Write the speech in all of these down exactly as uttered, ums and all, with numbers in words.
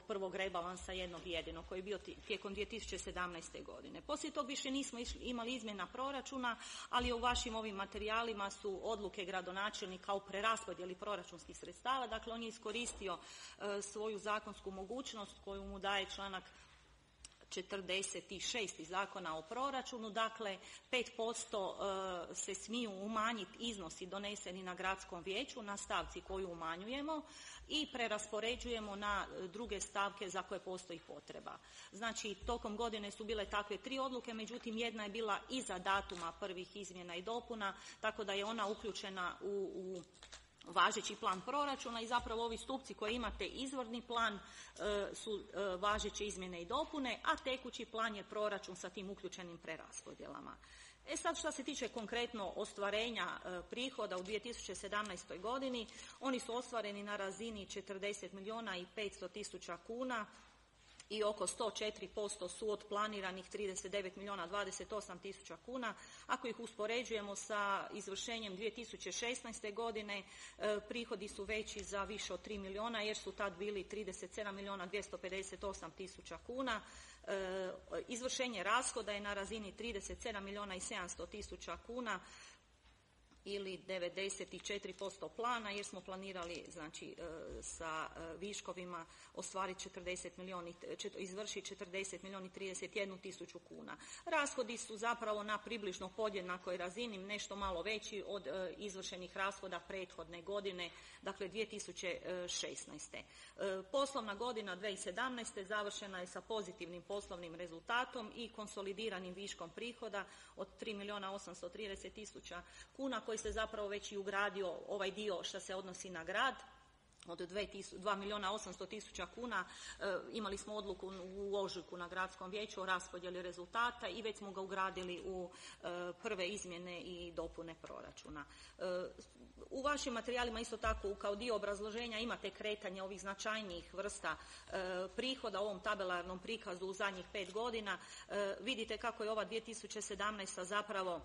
prvog rebalansa jednog jedinog koji je bio tijekom dvije tisuće sedamnaeste. godine. Poslije tog više nismo išli, imali izmjena proračuna, ali u vašim ovim materijalima su odluke gradonačelnika o preraspodjeli proračunskih sredstava. Dakle, on je iskoristio e, svoju zakonsku mogućnost koju mu daje članak četrdeset šest Zakona o proračunu, dakle pet posto se smiju umanjiti iznosi doneseni na gradskom vijeću na stavci koju umanjujemo i preraspoređujemo na druge stavke za koje postoji potreba. Znači, tokom godine su bile takve tri odluke, međutim jedna je bila iza datuma prvih izmjena i dopuna, tako da je ona uključena u, u važeći plan proračuna i zapravo ovi stupci koji imate izvorni plan e, su e, važeće izmjene i dopune, a tekući plan je proračun sa tim uključenim preraspodjelama. E sad, što se tiče konkretno ostvarenja e, prihoda u dvije tisuće sedamnaestoj. godini, oni su ostvareni na razini četrdeset milijuna i petsto tisuća kuna i oko sto četiri posto su od planiranih trideset devet milijuna dvadeset osam tisuća kuna. Ako ih uspoređujemo sa izvršenjem dvije tisuće šesnaeste. godine, e, prihodi su veći za više od tri milijuna jer su tad bili trideset sedam milijuna dvjesto pedeset osam tisuća kuna. E, izvršenje rashoda je na razini trideset sedam milijuna i sedamsto tisuća kuna ili devedeset četiri posto plana, jer smo planirali, znači, sa viškovima ostvariti četrdeset milijuna, izvršiti četrdeset milijuna i trideset jednu tisuću kuna. Rashodi su zapravo na približno podjednakoj razini, nešto malo veći od izvršenih rashoda prethodne godine, dakle dvije tisuće šesnaeste. Poslovna godina dvije tisuće sedamnaeste. završena je sa pozitivnim poslovnim rezultatom i konsolidiranim viškom prihoda od tri milijuna osamsto trideset tisuća kuna, koji se zapravo već i ugradio ovaj dio što se odnosi na grad od dva milijuna osamsto tisuća kuna. E, imali smo odluku u ožujku na gradskom vijeću o raspodjeli rezultata i već smo ga ugradili u e, prve izmjene i dopune proračuna. E, u vašim materijalima isto tako kao dio obrazloženja imate kretanje ovih značajnijih vrsta e, prihoda u ovom tabelarnom prikazu u zadnjih pet godina. E, vidite kako je ova dvije tisuće sedamnaesta. zapravo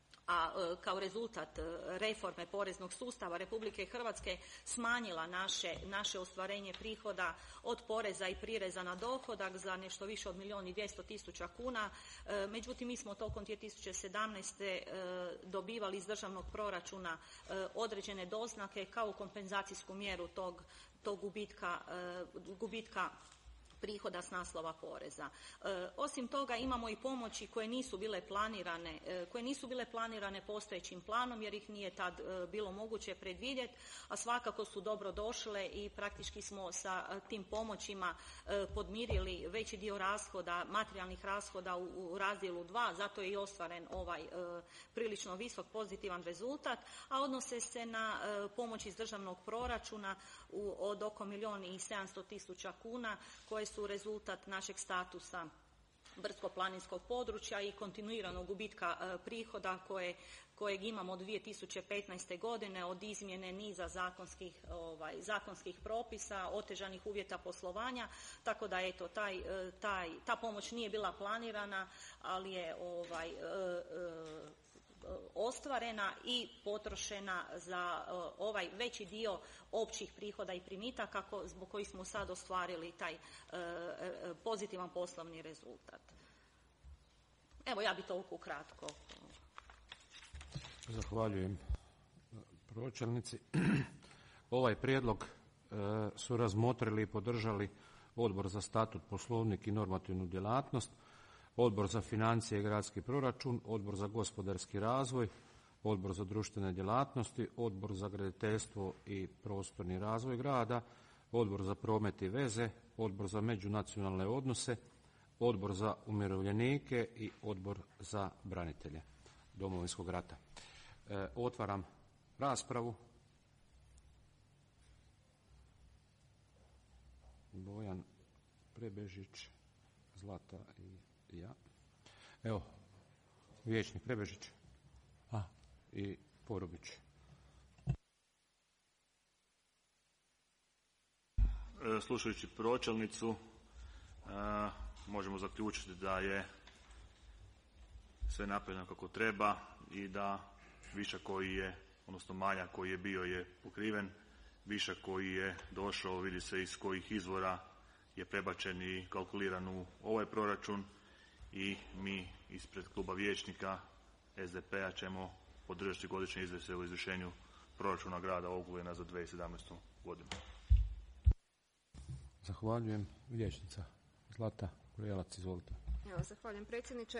a kao rezultat reforme poreznog sustava Republike Hrvatske smanjila naše, naše ostvarenje prihoda od poreza i prireza na dohodak za nešto više od milijun i dvjesto tisuća kuna. Međutim, mi smo tokom dvije tisuće sedamnaeste. dobivali iz državnog proračuna određene doznake kao kompenzacijsku mjeru tog, tog gubitka, gubitka prihoda s naslova poreza. E, osim toga imamo i pomoći koje nisu bile planirane, e, koje nisu bile planirane postojećim planom jer ih nije tad e, bilo moguće predvidjeti, a svakako su dobro došle i praktički smo sa e, tim pomoćima e, podmirili veći dio rashoda, materijalnih rashoda u, u razdjelu dva, zato je i ostvaren ovaj e, prilično visok pozitivan rezultat, a odnose se na e, pomoć iz državnog proračuna u, od oko milijun i sedamsto tisuća kuna koje su rezultat našeg statusa brdsko-planinskog područja i kontinuiranog gubitka e, prihoda koje, kojeg imamo od dvije tisuće petnaeste. godine od izmjene niza zakonskih, ovaj, zakonskih propisa, otežanih uvjeta poslovanja, tako da eto taj, taj, ta pomoć nije bila planirana, ali je ovaj, e, e, ostvarena i potrošena za uh, ovaj veći dio općih prihoda i primitaka kako, zbog kojih smo sad ostvarili taj uh, uh, pozitivan poslovni rezultat. Evo, ja bi toliko ukratko. Zahvaljujem pročelnici. Ovaj prijedlog uh, su razmotrili i podržali Odbor za statut, poslovnik i normativnu djelatnost, Odbor za financije i gradski proračun, Odbor za gospodarski razvoj, Odbor za društvene djelatnosti, Odbor za graditeljstvo i prostorni razvoj grada, Odbor za promet i veze, Odbor za međunacionalne odnose, Odbor za umirovljenike i Odbor za branitelje Domovinskog rata. E, otvaram raspravu. Bojan Prebežić, Zlata i ja. Evo, vijećnik Prebežić a, i Porobić. Slušajući pročelnicu, možemo zaključiti da je sve napravljeno kako treba i da višak koji je, odnosno manjak koji je bio je pokriven, višak koji je došao vidi se iz kojih izvora je prebačen i kalkuliran u ovaj proračun i mi ispred kluba vijećnika S D P-a ćemo podržati godišnje izvješće o izvršenju proračuna grada Ogulina za dvije tisuće sedamnaestu. godinu. Zahvaljujem. Vijećnica Zlata Kurelac, izvolite. Evo, zahvaljujem predsjedniče.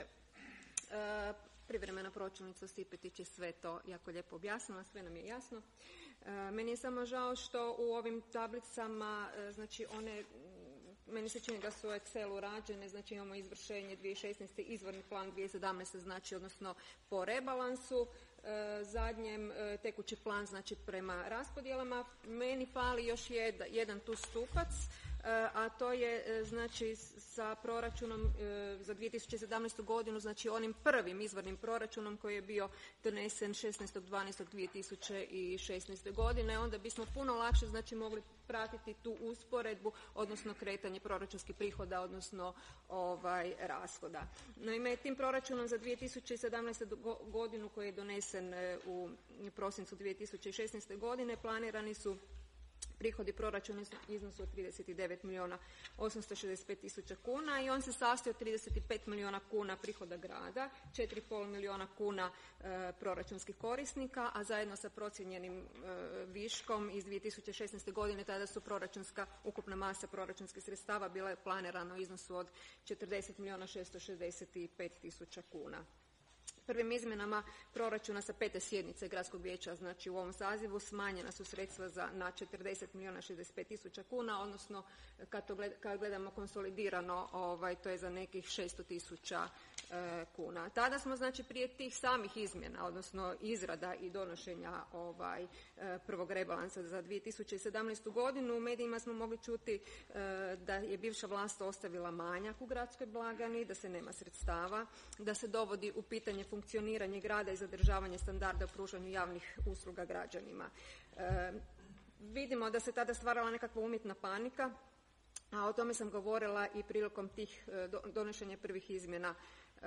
E, privremena pročelnica Stipetić je sve to jako lijepo objasnila, sve nam je jasno. E, meni je samo žao što u ovim tablicama, e, znači one, meni se čini da su u Excelu rađene, znači imamo izvršenje dvije tisuće šesnaeste. izvorni plan dvije tisuće sedamnaeste. znači odnosno po rebalansu, e, zadnjem e, tekući plan znači prema raspodjelama. Meni fali još jedan, jedan tu stupac, a to je znači sa proračunom za dvije tisuće sedamnaestu. godinu, znači onim prvim izvornim proračunom koji je bio donesen šesnaestog dvanaestog dvije tisuće šesnaeste. godine, onda bismo puno lakše znači mogli pratiti tu usporedbu, odnosno kretanje proračunskih prihoda, odnosno ovaj rashoda. Naime, tim proračunom za dvije tisuće sedamnaestu. godinu koji je donesen u prosincu dvije tisuće šesnaeste. godine planirani su prihodi proračuna iznosu od trideset devet milijuna osamsto šezdeset pet tisuća kuna i on se sastoji od trideset pet milijuna kuna prihoda grada, četiri i pol milijuna kuna e, proračunskih korisnika, a zajedno sa procijenjenim e, viškom iz dvije tisuće šesnaeste. godine tada su proračunska, ukupna masa proračunskih sredstava bila je planirana u iznosu od četrdeset milijuna šesto šezdeset pet tisuća kuna. Prvim izmjenama proračuna sa pete sjednice Gradskog vijeća, znači u ovom sazivu, smanjena su sredstva za, na četrdeset milijuna šezdeset pet tisuća kuna, odnosno kad, to gled, kad gledamo konsolidirano, ovaj, to je za nekih šesto tisuća e, kuna. Tada smo znači prije tih samih izmjena, odnosno izrada i donošenja ovaj, e, prvog rebalansa za dvije tisuće sedamnaestu. godinu u medijima smo mogli čuti e, da je bivša vlast ostavila manjak u gradskoj blagajni, da se nema sredstava, da se dovodi u pitanje funkcioniranje grada i zadržavanje standarda u pružanju javnih usluga građanima. E, vidimo da se tada stvarala nekakva umjetna panika, a o tome sam govorila i prilikom tih do, donošenja prvih izmjena e,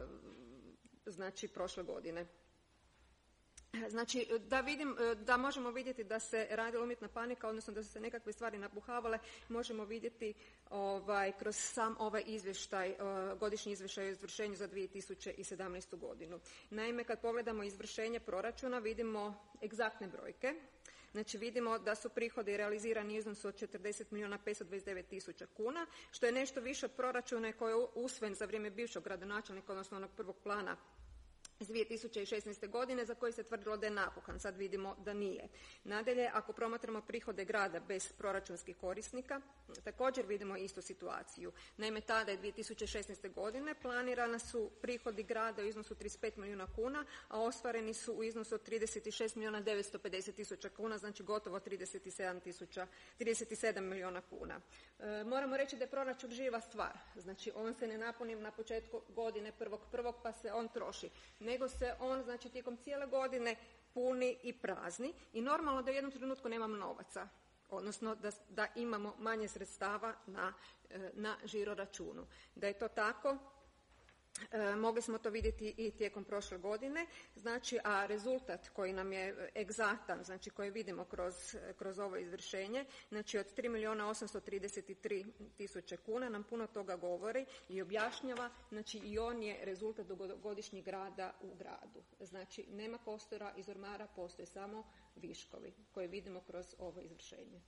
znači prošle godine. Znači, da vidim, da možemo vidjeti da se radila umjetna panika, odnosno da su se nekakve stvari napuhavale, možemo vidjeti ovaj, kroz sam ovaj izvještaj, godišnji izvještaj o izvršenju za dvije tisuće sedamnaestu. godinu. Naime, kad pogledamo izvršenje proračuna, vidimo egzaktne brojke. Znači vidimo da su prihodi realizirani u iznosu od četrdeset milijuna petsto dvadeset devet tisuća kuna, što je nešto više od proračuna koji je usvojen za vrijeme bivšeg gradonačelnika, odnosno onog prvog plana iz dvije tisuće šesnaeste. godine za koji se tvrdilo da je napuhan. Sad vidimo da nije. Nadalje, ako promatramo prihode grada bez proračunskih korisnika, također vidimo istu situaciju. Naime, tada je dvije tisuće šesnaeste. godine planirana su prihodi grada u iznosu trideset pet milijuna kuna, a ostvareni su u iznosu od trideset šest milijuna devetsto pedeset tisuća kuna, znači gotovo trideset sedam, tisuća, trideset sedam milijuna kuna. E, moramo reći da je proračun živa stvar. Znači, on se ne napuni na početku godine prvog prvog pa se on troši, nego se on znači tijekom cijele godine puni i prazni i normalno da u jednom trenutku nemamo novaca, odnosno da, da imamo manje sredstava na, na žiro računu. Da je to tako, E, mogli smo to vidjeti i tijekom prošle godine, znači, a rezultat koji nam je egzaktan, znači koji vidimo kroz, kroz ovo izvršenje, znači od tri milijuna osamsto trideset tri tisuće kuna nam puno toga govori i objašnjava, znači i on je rezultat dugogodišnjeg rada u gradu. Znači nema kostura iz ormara, postoje samo viškovi koje vidimo kroz ovo izvršenje.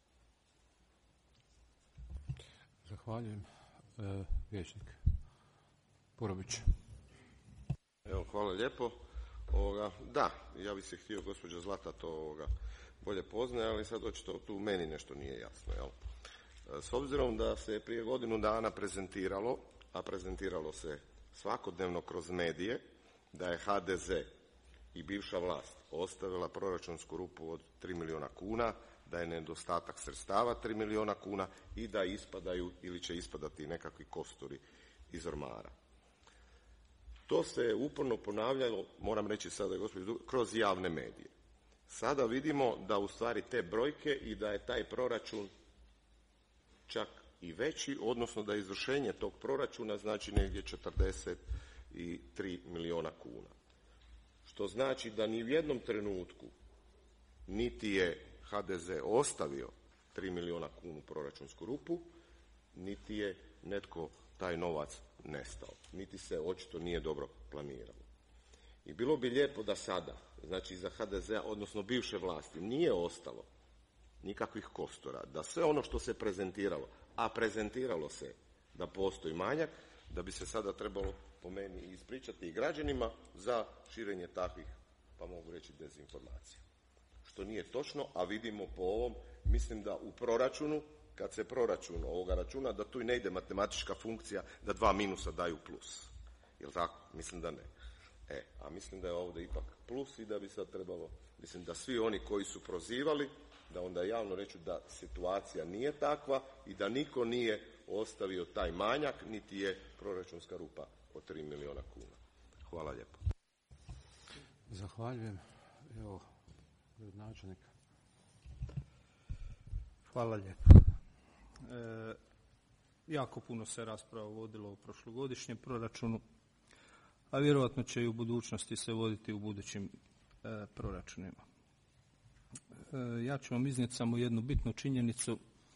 Zahvaljujem. E, vijećnik Porović. Evo, hvala lijepo. Ovoga, da, ja bih se htio, gospođa Zlata to ovoga, bolje poznaje, ali sad očito tu meni nešto nije jasno. Jel? S obzirom da se prije godinu dana prezentiralo, a prezentiralo se svakodnevno kroz medije, da je ha de ze i bivša vlast ostavila proračunsku rupu od tri milijuna kuna, da je nedostatak sredstava tri milijuna kuna i da ispadaju ili će ispadati nekakvi kosturi iz ormara. To se uporno ponavljalo, moram reći sada, gospođo, kroz javne medije. Sada vidimo da u stvari te brojke i da je taj proračun čak i veći, odnosno da je izvršenje tog proračuna znači negdje četrdeset tri milijuna kuna. Što znači da ni u jednom trenutku niti je ha de ze ostavio tri milijuna kuna proračunsku rupu, niti je netko taj novac nestao, niti se očito nije dobro planiralo. I bilo bi lijepo da sada, znači za ha de zea, odnosno bivše vlasti, nije ostalo nikakvih kostura, da sve ono što se prezentiralo, a prezentiralo se da postoji manjak, da bi se sada trebalo po meni ispričati i građanima za širenje takvih, pa mogu reći, dezinformacija. Što nije točno, a vidimo po ovom, mislim da u proračunu, kad se proračun ovoga računa, da tu i ne ide matematička funkcija da dva minusa daju plus. Jel tako? Mislim da ne. E, a mislim da je ovdje ipak plus i da bi sad trebalo, mislim da svi oni koji su prozivali, da onda javno reću da situacija nije takva i da niko nije ostavio taj manjak, niti je proračunska rupa od tri milijuna kuna. Hvala lijepo. Zahvaljujem. Evo, gradonačelnik. Hvala lijepo. E, jako puno se rasprava vodilo o prošlogodišnjem proračunu, a vjerojatno će i u budućnosti se voditi u budućim e, proračunima. E, ja ću vam iznijeti samo jednu bitnu činjenicu,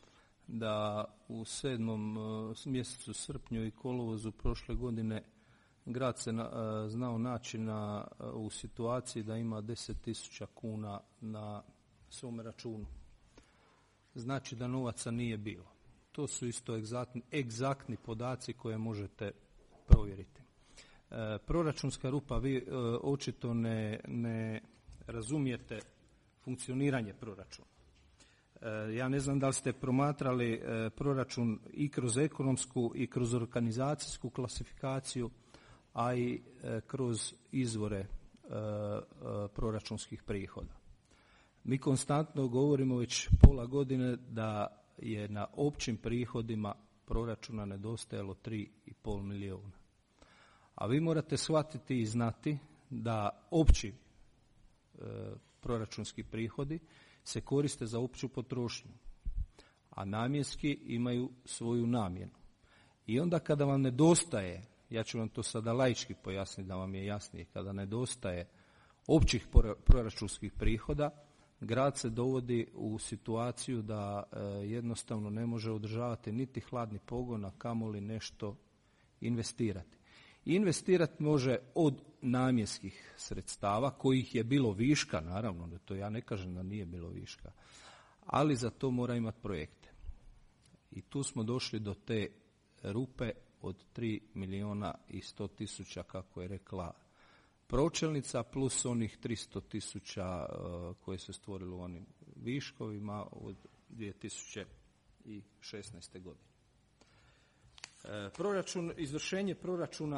da u sedmom e, mjesecu srpnju i kolovozu prošle godine grad se na, e, znao naći na, e, u situaciji da ima deset tisuća kuna na svom računu. Znači da novaca nije bilo. To su isto egzaktni, egzaktni podaci koje možete provjeriti. E, proračunska rupa, vi e, očito ne, ne razumijete funkcioniranje proračuna. E, ja ne znam da li ste promatrali e, proračun i kroz ekonomsku i kroz organizacijsku klasifikaciju, a i e, kroz izvore e, e, proračunskih prihoda. Mi konstantno govorimo već pola godine da je na općim prihodima proračuna nedostajalo tri i pol milijuna. A vi morate shvatiti i znati da opći e, proračunski prihodi se koriste za opću potrošnju, a namjenski imaju svoju namjenu. I onda kada vam nedostaje, ja ću vam to sada laički pojasniti da vam je jasnije, kada nedostaje općih proračunskih prihoda, grad se dovodi u situaciju da e, jednostavno ne može održavati niti hladni pogon, a kamoli nešto investirati. Investirati može od namjenskih sredstava, kojih je bilo viška, naravno, da to ja ne kažem da nije bilo viška, ali za to mora imati projekte. I tu smo došli do te rupe od tri milijuna i sto tisuća, kako je rekla pročelnica, plus onih tristo tisuća uh, koje se stvorilo u onim viškovima od dvije tisuće šesnaeste. godine. E, proračun, izvršenje proračuna,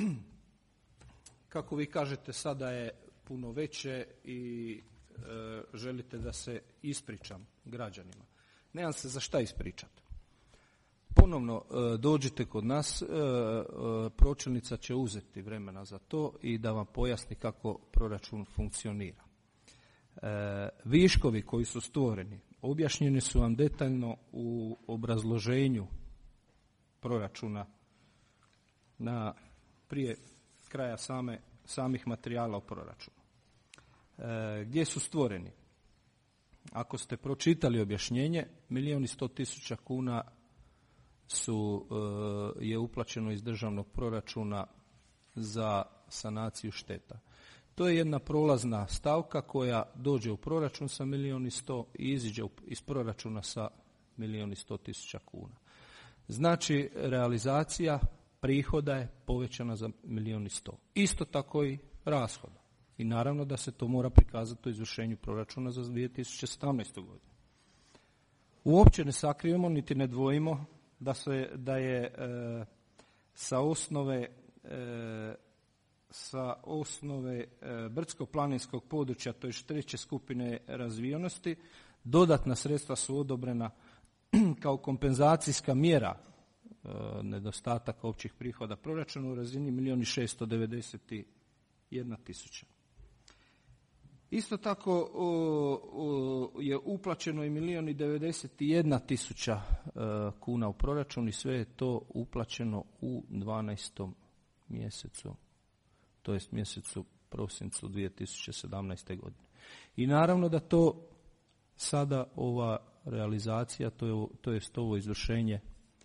kako vi kažete, sada je puno veće i e, želite da se ispričam građanima. Nemam se za šta ispričati. Ponovno e, dođite kod nas, e, e, pročelnica će uzeti vremena za to i da vam pojasni kako proračun funkcionira. E, viškovi koji su stvoreni objašnjeni su vam detaljno u obrazloženju proračuna na prije kraja same, samih materijala o proračunu. E, gdje su stvoreni? Ako ste pročitali objašnjenje, milijun i sto tisuća kuna su, e, je uplaćeno iz državnog proračuna za sanaciju šteta. To je jedna prolazna stavka koja dođe u proračun sa milijun i sto i iziđe iz proračuna sa milijun i sto tisuća kuna. Znači, realizacija prihoda je povećana za milijun i sto. Isto tako i rashoda. I naravno da se to mora prikazati u izvršenju proračuna za dvije tisuće sedamnaestu. godinu. Uopće ne sakrijemo niti ne dvojimo da, se, da je e, sa osnove e, sa osnove e, brdsko-planinskog područja, to je treće skupine razvijenosti, dodatna sredstva su odobrena kao kompenzacijska mjera e, nedostataka općih prihoda proračuna u razini milijun i šesto devedeset jedna tisuća. Isto tako o, o, je uplaćeno i milijun i devedeset jedna tisuća e, kuna u proračun i sve je to uplaćeno u dvanaestom mjesecu, to jest mjesecu prosincu dvije tisuće sedamnaeste. godine. I naravno da to sada ova realizacija, to je, to jest ovo izvršenje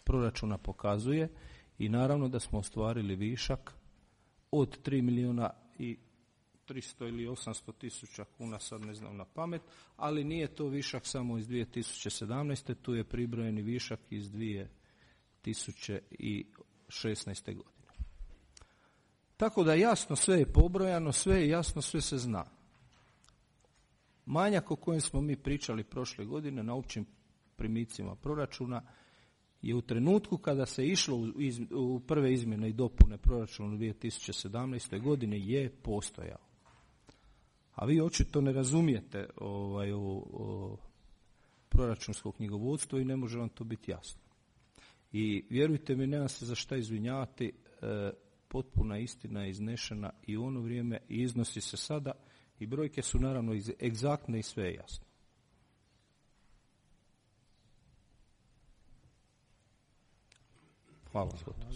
proračuna pokazuje i naravno da smo ostvarili višak od tri milijuna i tristo ili osamsto tisuća kuna, sad ne znam na pamet, ali nije to višak samo iz dvije tisuće sedamnaeste. Tu je pribrojeni višak iz dvije tisuće šesnaeste. godine. Tako da jasno sve je pobrojano, sve je jasno, sve se zna. Manjak o kojem smo mi pričali prošle godine na općim primicima proračuna je u trenutku kada se išlo u, iz, u prve izmjene i dopune proračuna u dvije tisuće sedamnaeste. godine je postojao. A vi očito ne razumijete ovaj, o, o proračunsko knjigovodstvo i ne može vam to biti jasno. I vjerujte mi, nema se za šta izvinjavati, e, potpuna istina je iznešena i u ono vrijeme i iznosi se sada i brojke su naravno egzaktne i sve je jasno. Hvala.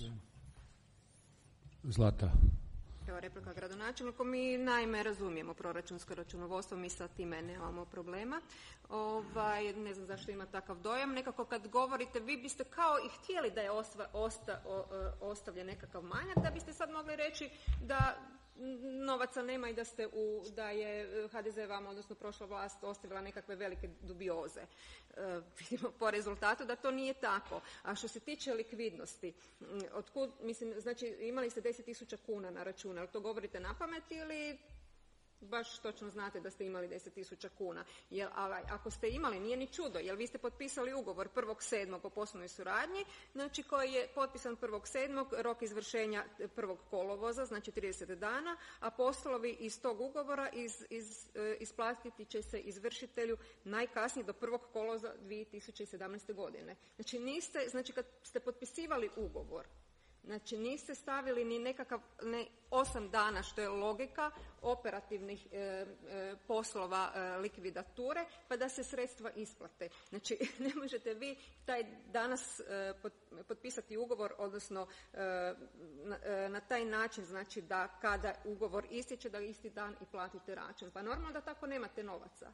Zlata. Evo replika gradonačelniku. Mi naime razumijemo proračunsko računovodstvo, mi sa time nemamo problema. Ovaj, ne znam zašto ima takav dojam. Nekako kad govorite, vi biste kao i htjeli da je osva, osta, o, ostavljen nekakav manjak, da biste sad mogli reći da novaca nema i da ste u, da je ha de ze vama, odnosno prošla vlast, ostavila nekakve velike dubioze. E, vidimo po rezultatu da to nije tako. A što se tiče likvidnosti, otkud, mislim, znači imali ste deset tisuća kuna na računu, ali to govorite na pamet ili baš točno znate da ste imali deset tisuća kuna? Jel, ali ako ste imali, nije ni čudo, jer vi ste potpisali ugovor prvog sedmog o poslovnoj suradnji, znači koji je potpisan prvog sedmog, rok izvršenja prvog kolovoza, znači trideset dana, a poslovi iz tog ugovora iz, iz, isplatiti će se izvršitelju najkasnije do prvog kolovoza dvije tisuće sedamnaeste. godine. Znači niste, znači kad ste potpisivali ugovor, znači niste stavili ni nekakav ne, osam dana, što je logika operativnih e, e, poslova e, likvidature, pa da se sredstva isplate. Znači ne možete vi taj danas e, pot, potpisati ugovor, odnosno e, na, e, na taj način, znači da kada ugovor istječe, da isti dan i platite račun. Pa normalno da tako nemate novaca.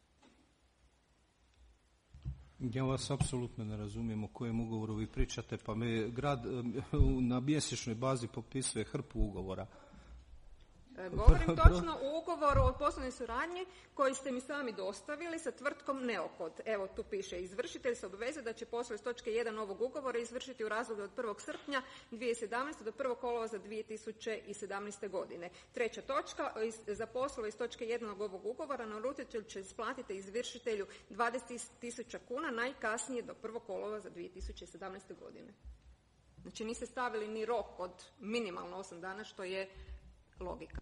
Ja vas apsolutno ne razumijem o kojem ugovoru vi pričate, pa me grad na mjesečnoj bazi potpisuje hrpu ugovora. Govorim točno o ugovoru o poslovnoj suradnji koji ste mi sami dostavili sa tvrtkom Neokod. Evo tu piše, izvršitelj se obveze da će poslove iz točke jedan ovog ugovora izvršiti u razdoblju od prvog srpnja dvije tisuće sedamnaeste. do prvog kolovoza dvije tisuće sedamnaeste. godine. Treća točka, za poslove iz točke jedan ovog ugovora naručitelj će isplatiti izvršitelju dvadeset tisuća kuna najkasnije do prvog kolovoza dvije tisuće sedamnaeste. godine. Znači niste stavili ni rok od minimalno osam dana, što je logika.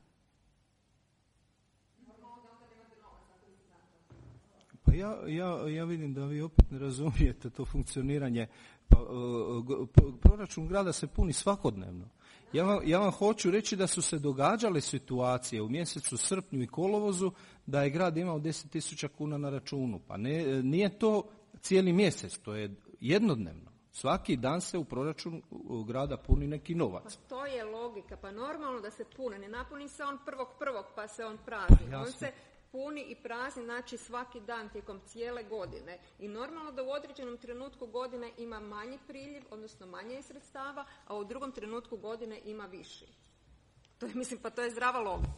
Pa ja, ja, ja vidim da vi opet ne razumijete to funkcioniranje. Pa, uh, proračun grada se puni svakodnevno. Ja vam, ja vam hoću reći da su se događale situacije u mjesecu srpnju i kolovozu da je grad imao deset tisuća kuna na računu. Pa ne, nije to cijeli mjesec, to je jednodnevno. Svaki dan se u proračunu grada puni neki novac. Pa to je logika, pa normalno da se pune. Ne napuni se on prvog prvog pa se on prazni. Pa, on se puni i prazni, znači svaki dan tijekom cijele godine. I normalno da u određenom trenutku godine ima manji priljev, odnosno manje sredstava, a u drugom trenutku godine ima viši. To je, mislim, pa to je zdrava logika.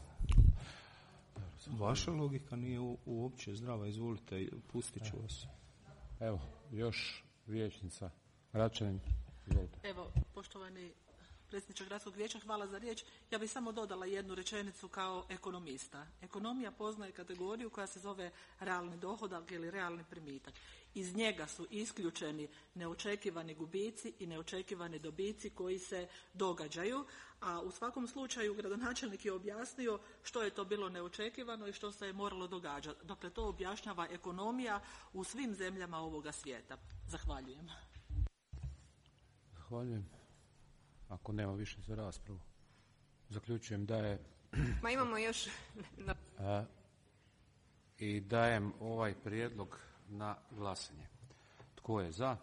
Vaša logika nije u, uopće zdrava, izvolite, pustit ću vas. Evo, još vijećnica Račanin, izvolite. Evo, poštovani predsjedniče gradskog vijeća, hvala za riječ. Ja bih samo dodala jednu rečenicu kao ekonomista. Ekonomija poznaje kategoriju koja se zove realni dohodak ili realni primitak. Iz njega su isključeni neočekivani gubici i neočekivani dobici koji se događaju, a u svakom slučaju gradonačelnik je objasnio što je to bilo neočekivano i što se je moralo događati. Dakle, to objašnjava ekonomija u svim zemljama ovoga svijeta. Zahvaljujem. Zahvaljujem. Ako nema više za raspravu, zaključujem da je... Ma imamo još... A, i dajem ovaj prijedlog na glasanje. Tko je za?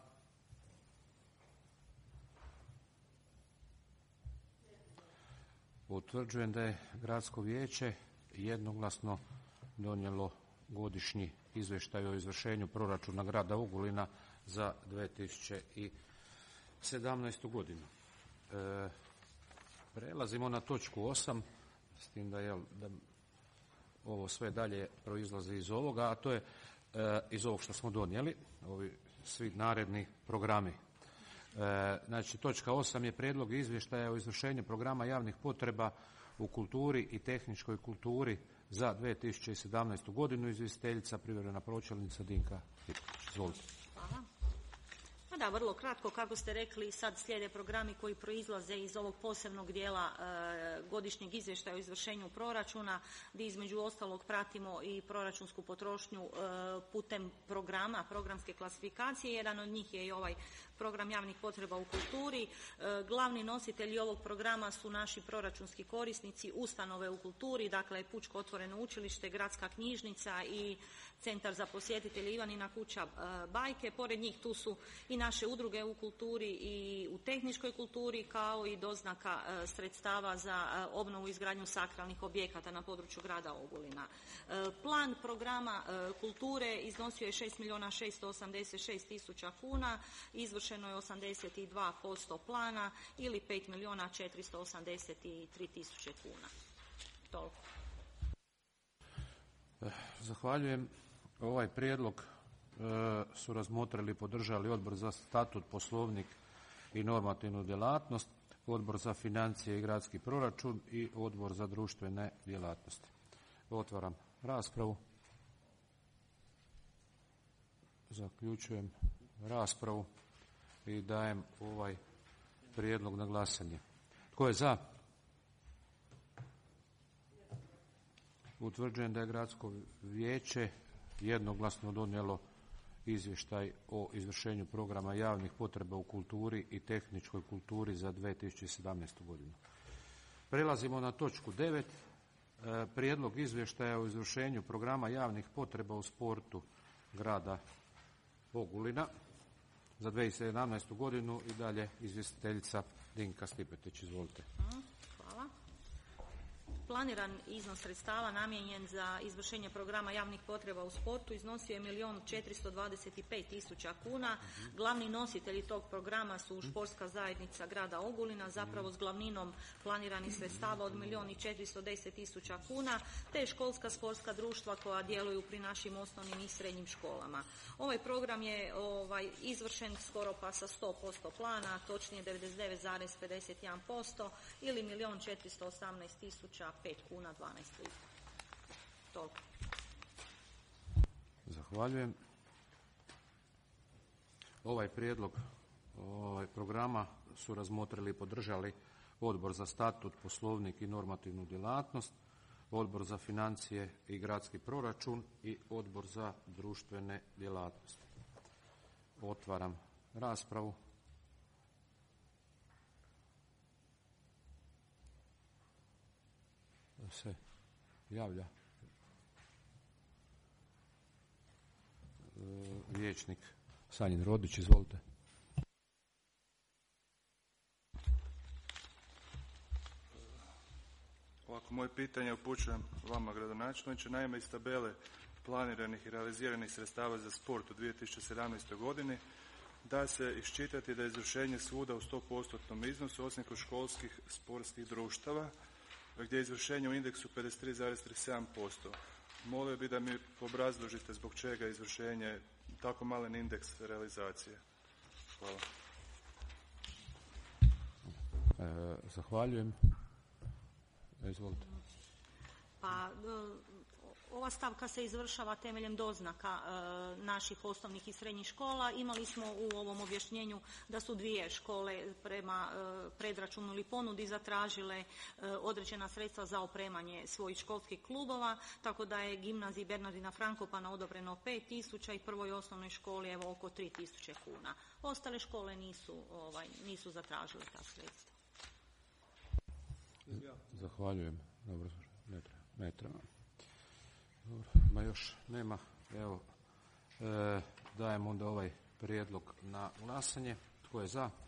Utvrđujem da je gradsko vijeće jednoglasno donijelo godišnji izvještaj o izvršenju proračuna grada Ogulina za dvije tisuće sedamnaestu godinu. E, prelazimo na točku osam, s tim da, je, da ovo sve dalje proizlazi iz ovoga, a to je e, iz ovog što smo donijeli, ovi svi naredni programi. E, znači, točka osam je prijedlog izvještaja o izvršenju programa javnih potreba u kulturi i tehničkoj kulturi za dvije tisuće sedamnaestu godinu. Izvjestiteljica, privremena pročelnica Dinka Stipetić. Izvolite. Hvala. Pa da, vrlo kratko, kako ste rekli, sad slijede programi koji proizlaze iz ovog posebnog dijela e, godišnjeg izvještaja o izvršenju proračuna, gdje između ostalog pratimo i proračunsku potrošnju e, putem programa, programske klasifikacije. Jedan od njih je i ovaj program javnih potreba u kulturi. E, glavni nositelji ovog programa su naši proračunski korisnici, ustanove u kulturi, dakle Pučko otvoreno učilište, Gradska knjižnica i Centar za posjetitelje Ivanina kuća e, bajke. Pored njih tu su i naše udruge u kulturi i u tehničkoj kulturi, kao i doznaka e, sredstava za e, obnovu i izgradnju sakralnih objekata na području grada Ogulina. E, plan programa e, kulture iznosio je šest milijuna šesto osamdeset šest tisuća kuna, izvršeno je osamdeset dva posto plana ili pet milijuna četiristo osamdeset tri tisuće kuna. Toliko. Zahvaljujem. Ovaj prijedlog su razmotrili i podržali Odbor za statut, poslovnik i normativnu djelatnost, Odbor za financije i gradski proračun i Odbor za društvene djelatnosti. Otvaram raspravu. Zaključujem raspravu i dajem ovaj prijedlog na glasanje. Tko je za? Utvrđujem da je Gradsko vijeće jednoglasno donijelo izvještaj o izvršenju programa javnih potreba u kulturi i tehničkoj kulturi za dvije tisuće sedamnaestu godinu. Prelazimo na točku devet. E, prijedlog izvještaja o izvršenju programa javnih potreba u sportu grada Ogulina za dvije tisuće sedamnaestu godinu i dalje izvjestiteljica Dinka Stipetić. Izvolite. Hvala. Planiran iznos sredstava namijenjen za izvršenje programa javnih potreba u sportu iznosio je milijun četiristo dvadeset pet tisuća kuna. Glavni nositelji tog programa su športska zajednica grada Ogulina, zapravo s glavninom planiranih sredstava od milijun četiristo deset tisuća kuna, te školska sportska društva koja djeluju pri našim osnovnim i srednjim školama. Ovaj program je ovaj, izvršen skoro pa sa sto posto plana, točnije devedeset devet zarez pedeset jedan posto ili milijun četiristo osamnaest tisuća pet kuna dvanaest lipa. Toliko. Zahvaljujem. Ovaj prijedlog ovaj programa su razmotrili i podržali Odbor za statut, poslovnik i normativnu djelatnost, Odbor za financije i gradski proračun i Odbor za društvene djelatnosti. Otvaram raspravu. Se javlja vijećnik Sanjin Rodić. Izvolite. Ovako, moje pitanje upućujem vama, gradonačelniče. Naime, iz tabele planiranih i realiziranih sredstava za sport u dvije tisuće sedamnaestoj godini da se iščitati da je izvršenje svuda u sto postotnom iznosu, osim kod školskih sportskih društava, gdje je izvršenje u indeksu pedeset tri zarez trideset sedam posto. Molio bi da mi obrazložite zbog čega je izvršenje tako malen indeks realizacije. Hvala. E, zahvaljujem. Izvolite. Pa, ova stavka se izvršava temeljem doznaka e, naših osnovnih i srednjih škola. Imali smo u ovom objašnjenju da su dvije škole prema e, predračunu ili ponudi zatražile e, određena sredstva za opremanje svojih školskih klubova, tako da je gimnaziji Bernardina Frankopana odobreno pet tisuća i prvoj osnovnoj školi evo oko tri tisuće kuna. Ostale škole nisu, ovaj, nisu zatražile ta sredstva. Zahvaljujem. Dobro, ne treba. Ne treba. Ma još nema. Evo, e, dajem onda ovaj prijedlog na glasanje. Tko je za?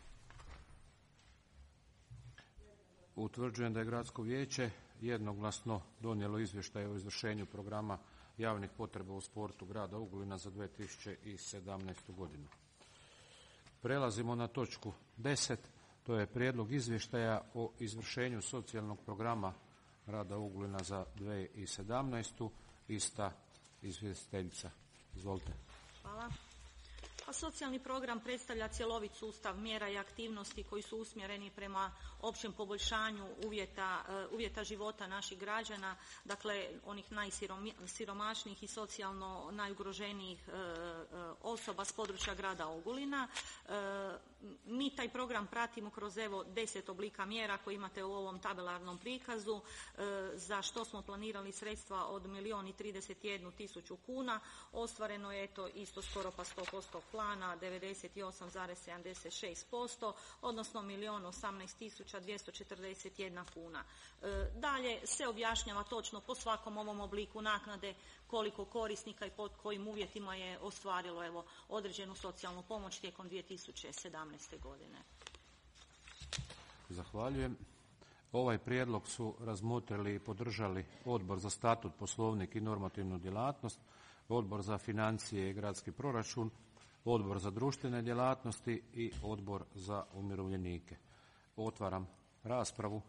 Utvrđujem da je Gradsko vijeće jednoglasno donijelo izvještaj o izvršenju programa javnih potreba u sportu grada Ogulina za dvije tisuće sedamnaestu godinu. Prelazimo na točku deset, to je prijedlog izvještaja o izvršenju socijalnog programa grada Ogulina za dvije tisuće sedamnaestu. Ista izvjestiteljica. Izvolite. Hvala. Pa socijalni program predstavlja cjelovit sustav mjera i aktivnosti koji su usmjereni prema općem poboljšanju uvjeta, uvjeta života naših građana, dakle onih najsiromašnijih i socijalno najugroženijih osoba s područja grada Ogulina. Mi taj program pratimo kroz evo deset oblika mjera koje imate u ovom tabelarnom prikazu, za što smo planirali sredstva od milijun i trideset jednu tisuću kuna. Ostvareno je to isto skoro pa sto posto plana, devedeset osam zarez sedamdeset šest posto, odnosno milijun osamnaest tisuća dvjesto četrdeset jedna kuna. Dalje se objašnjava točno po svakom ovom obliku naknade koliko korisnika i pod kojim uvjetima je ostvarilo evo određenu socijalnu pomoć tijekom dvije tisuće sedamnaeste godine. Zahvaljujem. Ovaj prijedlog su razmotrili i podržali Odbor za statut, poslovnik i normativnu djelatnost, Odbor za financije i gradski proračun, Odbor za društvene djelatnosti i Odbor za umirovljenike. Otvaram raspravu.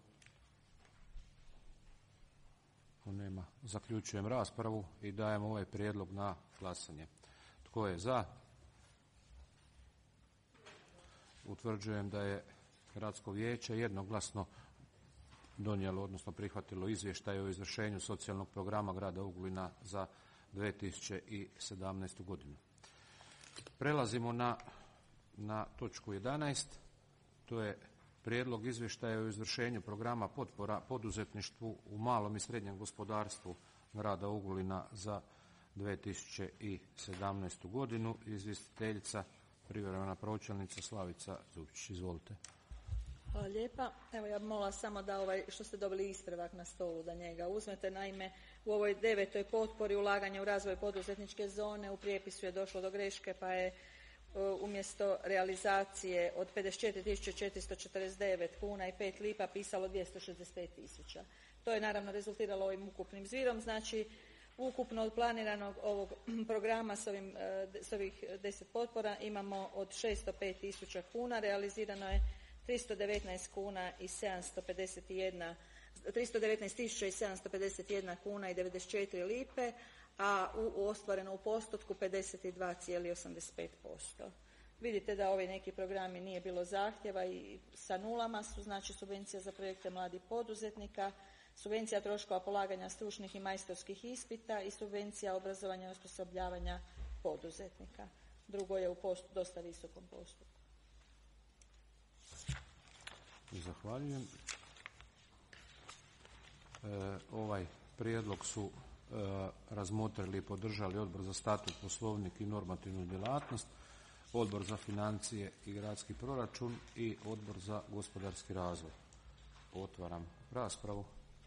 Ako nema, zaključujem raspravu i dajem ovaj prijedlog na glasanje. Tko je za? Utvrđujem da je Gradsko vijeće jednoglasno donijelo, odnosno prihvatilo izvještaj o izvršenju socijalnog programa grada Ogulina za dvije tisuće sedamnaestu. godinu. Prelazimo na, na točku jedanaest. To je prijedlog izvještaja o izvršenju programa potpora poduzetništvu u malom i srednjem gospodarstvu grada Ogulina za dvije tisuće sedamnaestu. godinu. Izvjestiteljica, privremena pročelnica Slavica Zubić. Izvolite. Hvala lijepa. Evo ja bih molila samo da ovaj, što ste dobili ispravak na stolu, da njega uzmete. Naime, u ovoj devetoj potpori ulaganja u razvoj poduzetničke zone u prijepisu je došlo do greške pa je umjesto realizacije od pedeset četiri tisuće četiristo četrdeset devet kuna i pet lipa pisalo dvjesto šezdeset pet tisuća. To je naravno rezultiralo ovim ukupnim zvirom, znači ukupno od planiranog ovog programa s, ovim, s ovih deset potpora imamo od šesto pet tisuća kuna, realizirano je tristo devetnaest kuna i sedamsto pedeset jedna, tristo devetnaest tisuća i sedamsto pedeset jedna kuna i devedeset četiri lipe, a u, ostvareno u postotku pedeset dva zarez osamdeset pet posto. Vidite da ovi neki programi nije bilo zahtjeva i sa nulama su, znači subvencija za projekte mladih poduzetnika, subvencija troškova polaganja stručnih i majstorskih ispita i subvencija obrazovanja i osposobljavanja poduzetnika. Drugo je u post, dosta visokom postupku. Zahvaljujem. E, ovaj prijedlog su e, razmotrili i podržali Odbor za statut, poslovnik i normativnu djelatnost, Odbor za financije i gradski proračun i Odbor za gospodarski razvoj. Otvaram raspravu.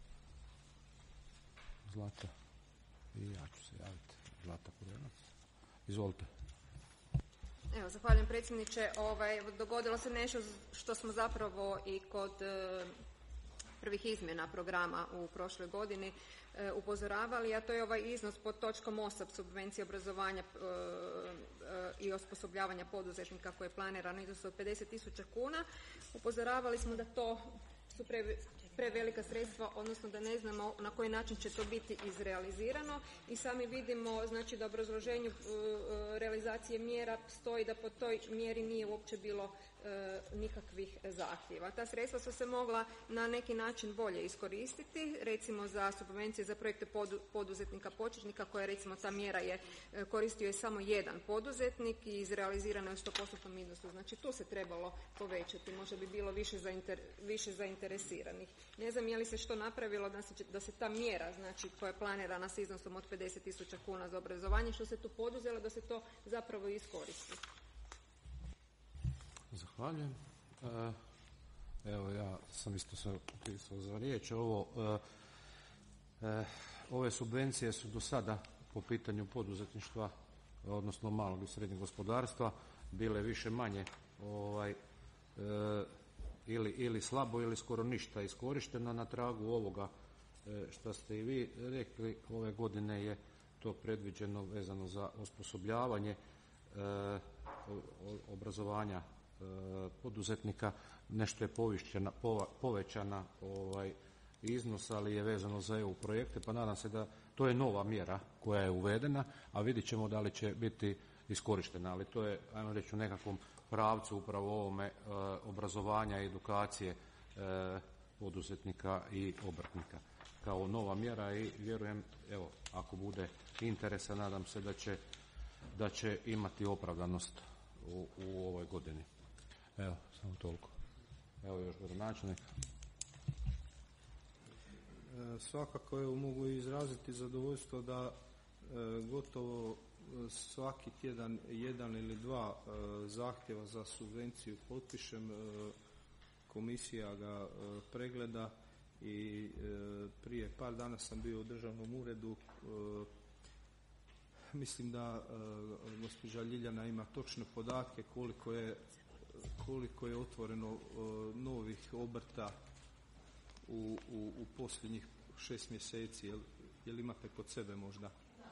Zlata. I ja ću se javiti. Zlata Kurjanac. Izvolite. Evo, zahvaljujem predsjedniče. Ovaj, dogodilo se nešto što smo zapravo i kod e, prvih izmjena programa u prošloj godini e, upozoravali, a to je ovaj iznos pod točkom osam subvencije obrazovanja e, e, i osposobljavanja poduzetnika koje je planirano iznos od pedeset tisuća kuna. Upozoravali smo da to su pre, prevelika sredstva, odnosno da ne znamo na koji način će to biti izrealizirano i sami vidimo, znači da u obrazloženju e, realizacije mjera stoji da po toj mjeri nije uopće bilo e, nikakvih zahtjeva. Ta sredstva su se mogla na neki način bolje iskoristiti, recimo za subvencije za projekte podu, poduzetnika početnika koja recimo ta mjera je e, koristio je samo jedan poduzetnik i izrealizirano je u sto postotnom iznosu. Znači tu se trebalo povećati, možda bi bilo više, zainter, više zainteresiranih. Ne znam je li se što napravilo da se, da se ta mjera, znači koja je planirana s iznosom od pedeset tisuća kuna za obrazovanje, što se tu poduzelo da se to zapravo iskoristi. Zahvaljujem. Evo ja sam isto se upisao za riječ. Ovo, e, e, ove subvencije su do sada po pitanju poduzetništva, odnosno malog i srednjeg gospodarstva, bile više manje ovaj, e, ili, ili slabo ili skoro ništa iskorišteno. Na tragu ovoga e, što ste i vi rekli, ove godine je to predviđeno vezano za osposobljavanje e, obrazovanja poduzetnika nešto je povišćena, povećana ovaj iznos, ali je vezano za E U projekte, pa nadam se da to je nova mjera koja je uvedena, a vidjet ćemo da li će biti iskorištena, ali to je, ajmo reći, u nekakvom pravcu upravo ovome obrazovanja i edukacije poduzetnika i obrtnika kao nova mjera i vjerujem, evo, ako bude interesa, nadam se da će, da će imati opravdanost u, u ovoj godini. Evo, samo toliko. Evo još gradonačelnik. E, svakako evo, mogu izraziti zadovoljstvo da e, gotovo svaki tjedan jedan ili dva e, zahtjeva za subvenciju potpišem, e, komisija ga e, pregleda i e, prije par dana sam bio u državnom uredu. E, mislim da e, gospođa Ljiljana ima točne podatke koliko je koliko je otvoreno e, novih obrta u, u, u posljednjih šest mjeseci. Jel, jel imate kod sebe možda?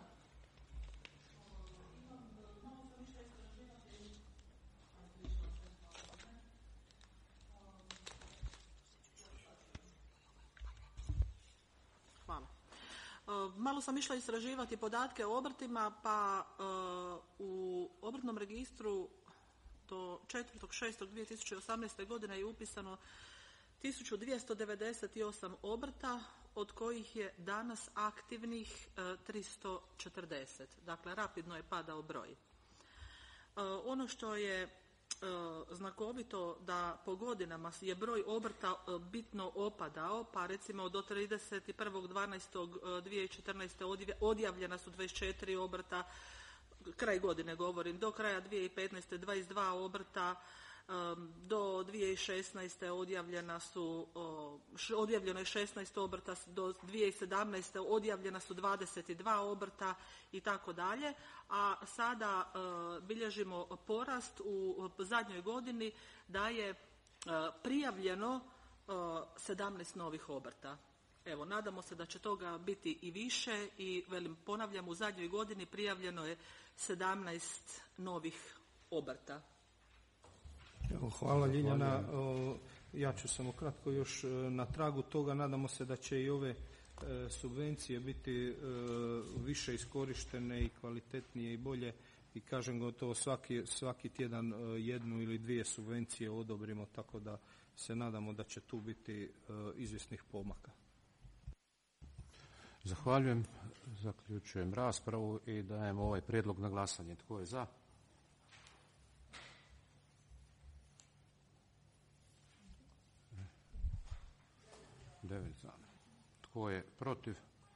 Hvala. Malo sam išla istraživati podatke o obrtima, pa u obrtnom registru do četvrtog šestog dvije tisuće osamnaeste. godine je upisano tisuću dvjesto devedeset osam obrta, od kojih je danas aktivnih tristo četrdeset. Dakle, rapidno je padao broj. Ono što je znakovito da po godinama je broj obrta bitno opadao, pa recimo do trideset prvog dvanaestog dvije tisuće četrnaeste. odjavljena su dvadeset četiri obrta, kraj godine govorim, do kraja dvije tisuće petnaeste. dvadeset dva obrta, do dvije tisuće šesnaeste. odjavljena su, odjavljeno je šesnaest obrta, do dvije tisuće sedamnaeste. odjavljena su dvadeset dva obrta i tako dalje, a sada bilježimo porast u zadnjoj godini da je prijavljeno sedamnaest novih obrta. Evo, nadamo se da će toga biti i više i velim, ponavljam, u zadnjoj godini prijavljeno je sedamnaest novih obrta. Evo, hvala Ljiljana. Ja ću samo kratko još na tragu toga. Nadamo se da će i ove subvencije biti više iskorištene i kvalitetnije i bolje. I kažem, gotovo svaki, svaki tjedan jednu ili dvije subvencije odobrimo, tako da se nadamo da će tu biti izvjesnih pomaka. Zahvaljujem. Zaključujem raspravu i dajem ovaj prijedlog na glasanje. Tko je za? Devet za. Tko je protiv?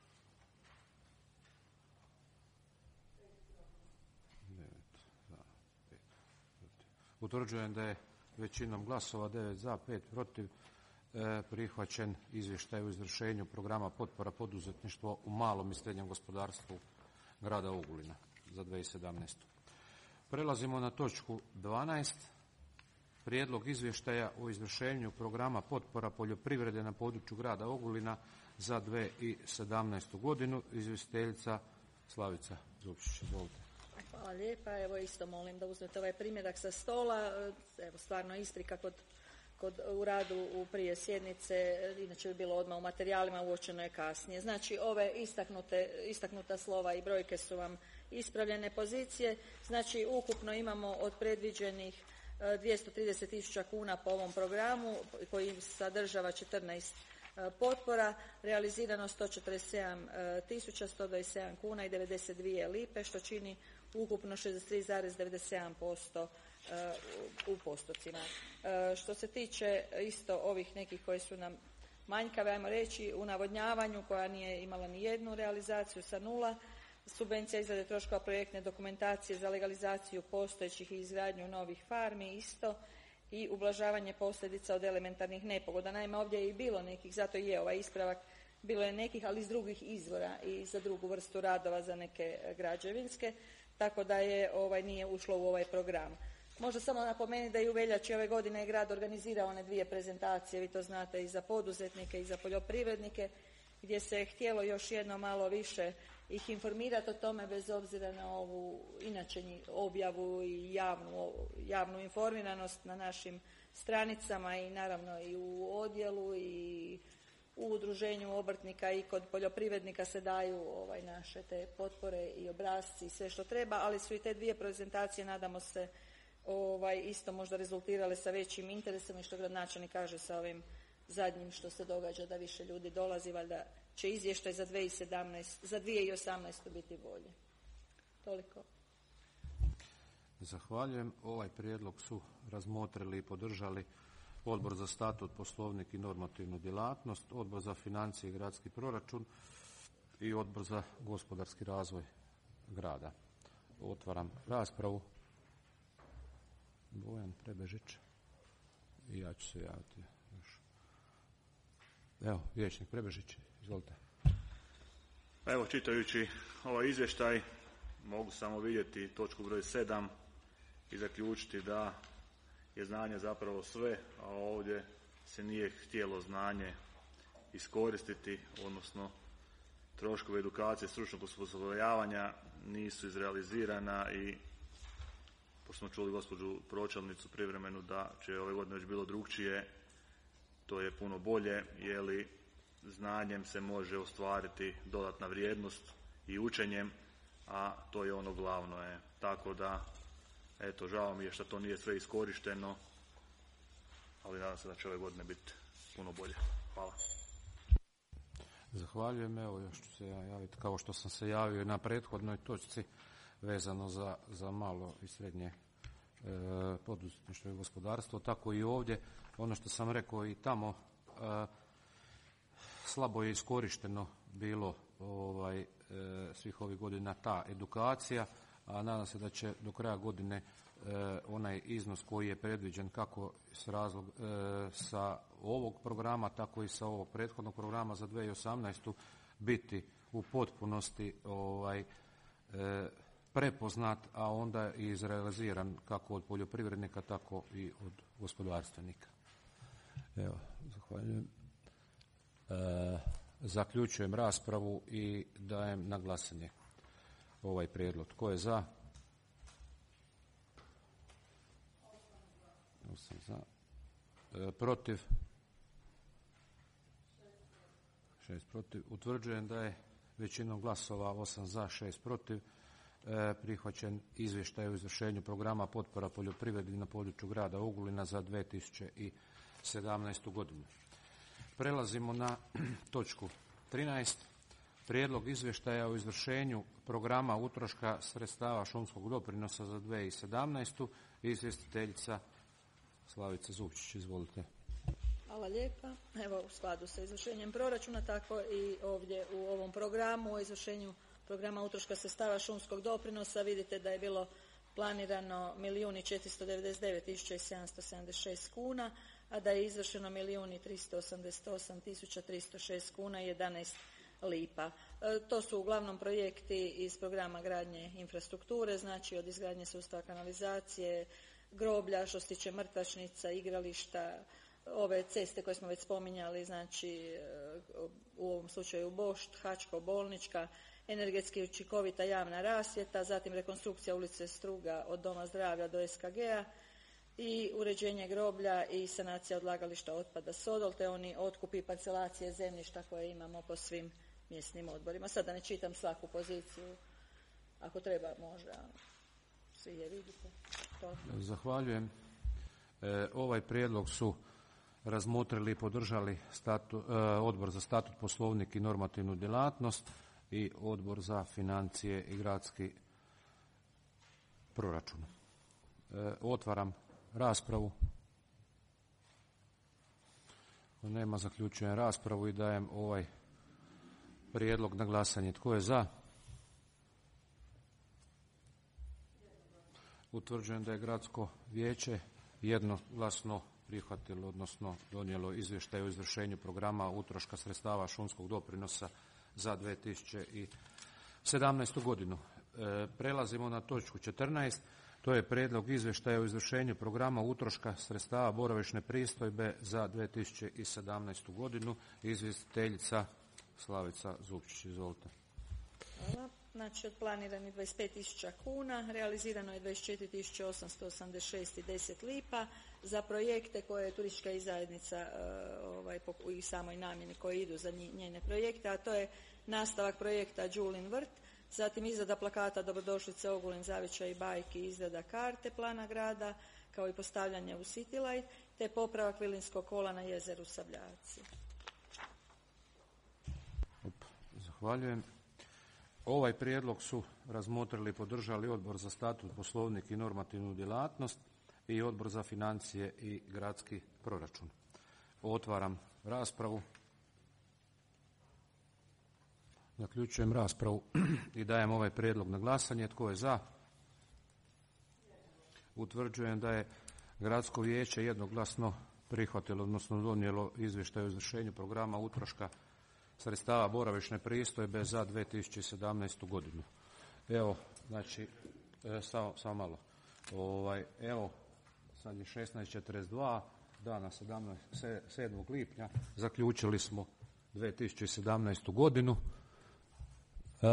Devet za, pet protiv. Utvrđujem da je većinom glasova devet za, pet protiv e, prihvaćen izvještaj o izvršenju programa potpora poduzetništvo u malom i srednjem gospodarstvu grada Ogulina za dvije tisuće sedamnaeste. Prelazimo na točku dvanaest. Prijedlog izvještaja o izvršenju programa potpora poljoprivrede na području grada Ogulina za dvije tisuće sedamnaestu. godinu. Izvjestiteljica Slavica Zupčić. Izvolite. Hvala lijepa. Evo isto molim da uzmete ovaj primjerak sa stola. Evo stvarno isprika kod, kod, u radu u prije sjednice, inače bi bilo odmah u materijalima, uočeno je kasnije. Znači ove istaknute, istaknuta slova i brojke su vam ispravljene pozicije. Znači ukupno imamo od predviđenih dvjesto trideset tisuća kuna po ovom programu koji sadržava četrnaest potpora, realizirano sto četrdeset sedam tisuća sto dvadeset sedam kuna i devedeset dvije lipe, što čini ukupno šezdeset tri zarez devedeset sedam posto u postocima. Što se tiče isto ovih nekih koji su nam manjkave, ajmo reći, u navodnjavanju koja nije imala ni jednu realizaciju sa nula, subvencija izrade troškova projektne dokumentacije za legalizaciju postojećih i izgradnju novih farmi isto, i ublažavanje posljedica od elementarnih nepogoda. Naime, ovdje je i bilo nekih, zato i je ovaj ispravak, bilo je nekih, ali iz drugih izvora i za drugu vrstu radova za neke građevinske, tako da je ovaj nije ušlo u ovaj program. Možda samo napomenuti da i u veljači ove godine je grad organizirao one dvije prezentacije, vi to znate, i za poduzetnike i za poljoprivrednike, gdje se je htjelo još jedno malo više ih informirati o tome bez obzira na ovu inače objavu i javnu, javnu informiranost na našim stranicama i naravno i u odjelu i u udruženju obrtnika i kod poljoprivrednika se daju ovaj, naše te potpore i obrasci i sve što treba, ali su i te dvije prezentacije, nadamo se, ovaj, isto možda rezultirale sa većim interesom i što gradonačelnik kaže sa ovim zadnjim što se događa da više ljudi dolazi, valjda će izvještaj za dvije tisuće sedamnaeste, za dvije tisuće osamnaestu biti bolje. Toliko. Zahvaljujem. Ovaj prijedlog su razmotrili i podržali Odbor za statut, poslovnik i normativnu djelatnost, Odbor za financije i gradski proračun i Odbor za gospodarski razvoj grada. Otvaram raspravu. Bojan Prebežić i ja ću se javiti još. Evo, vijećnik Prebežić, izvolite. Evo, čitajući ovaj izvještaj, mogu samo vidjeti točku broj sedam i zaključiti da je znanje zapravo sve, a ovdje se nije htjelo znanje iskoristiti, odnosno troškovi edukacije stručnog osposobljavanja nisu izrealizirana i pošto smo čuli gospođu pročelnicu privremenu da će ove godine već bilo drukčije, to je puno bolje, jer li znanjem se može ostvariti dodatna vrijednost i učenjem, a to je ono glavno. Je. Tako da, eto, žao mi je što to nije sve iskorišteno, ali nadam se da će ove godine biti puno bolje. Hvala. Zahvaljujem. Evo, još ću se ja javiti kao što sam se javio na prethodnoj točci vezano za, za malo i srednje e, poduzetništvo i gospodarstvo. Tako i ovdje, ono što sam rekao i tamo, e, slabo je iskorišteno bilo ovaj, e, svih ovih godina ta edukacija, a nadam se da će do kraja godine e, onaj iznos koji je predviđen kako s razlog, e, sa ovog programa, tako i sa ovog prethodnog programa za dvije tisuće osamnaestu biti u potpunosti ovaj, e, prepoznat, a onda i izrealiziran kako od poljoprivrednika, tako i od gospodarstvenika. Evo, zahvaljujem. E, zaključujem raspravu i dajem na glasanje ovaj prijedlog. Tko je za? Osam za. E, protiv? Šest protiv. Utvrđujem da je većinom glasova osam za, šest protiv. E, prihvaćen izvještaj o izvršenju programa potpora poljoprivredi na području grada Ogulina za dvije tisuće sedamnaestu godinu. Prelazimo na točku trinaest. Prijedlog izvještaja o izvršenju programa utroška sredstava šumskog doprinosa za dvije tisuće sedamnaestu. Izvjestiteljica Slavica Zupčić, izvolite. Hvala lijepa. Evo, u skladu sa izvršenjem proračuna, tako i ovdje u ovom programu o izvršenju programa utroška sredstava šumskog doprinosa vidite da je bilo planirano milijun četiristo devedeset devet tisuća sedamsto sedamdeset šest kuna, a da je izvršeno milijun tristo osamdeset osam tisuća tristo šest kuna i jedanaest lipa. E, to su uglavnom projekti iz programa gradnje infrastrukture, znači od izgradnje sustava kanalizacije, groblja, što se tiče mrtvačnica, igrališta, ove ceste koje smo već spominjali, znači u ovom slučaju Bošt, Hačko, Bolnička, energetski učinkovita javna rasvjeta, zatim rekonstrukcija ulice Struga od Doma zdravlja do es ka gea i uređenje groblja i sanacija odlagališta otpada Sodol, te oni otkupi parcelacije zemljišta koje imamo po svim mjesnim odborima. Sada ne čitam svaku poziciju, ako treba možda svi je vidite. To. Zahvaljujem. E, ovaj prijedlog su razmotrili i podržali statu, e, Odbor za statut, poslovnik i normativnu djelatnost i Odbor za financije i gradski proračun. E, otvaram raspravu. Ako nema, zaključujem raspravu i dajem ovaj prijedlog na glasanje. Tko je za? Utvrđujem da je gradsko vijeće jednoglasno prihvatilo, odnosno donijelo izvještaj o izvršenju programa utroška sredstava šumskog doprinosa za dvije tisuće sedamnaestu godinu. E, prelazimo na točku četrnaest. To je prijedlog izvještaja o izvršenju programa utroška sredstava boravišne pristojbe za dvije tisuće sedamnaestu godinu. Izvjestiteljica Slavica Zupčić, izvolite. Hvala. Znači od planiranih dvadeset pet tisuća kuna realizirano je dvadeset četiri tisuće osamsto osamdeset šest i deset lipa za projekte koje je turistička i zajednica ovaj, i samoj namjeni koje idu za njene projekte, a to je nastavak projekta Đulin vrt, zatim izrada plakata Dobrodošlice Ogulin, zavičaj i bajki, izrada karte plana grada, kao i postavljanje u City Light, te popravak vilinskog kola na jezeru Sabljavci. Zahvaljujem. Ovaj prijedlog su razmotrili i podržali Odbor za statut, poslovnik i normativnu djelatnost i Odbor za financije i gradski proračun. Otvaram raspravu. Zaključujem raspravu i dajem ovaj prijedlog na glasanje. Tko je za? Utvrđujem da je Gradsko vijeće jednoglasno prihvatilo, odnosno donijelo izvještaj o izvršenju programa utroška sredstava boravišne pristojbe za dvije tisuće sedamnaestu godinu. Evo, znači, e, samo, samo malo. Ovaj, evo, sad je šesnaest četrdeset dva, dana sedmog lipnja, zaključili smo dvije tisuće sedamnaestu godinu. E,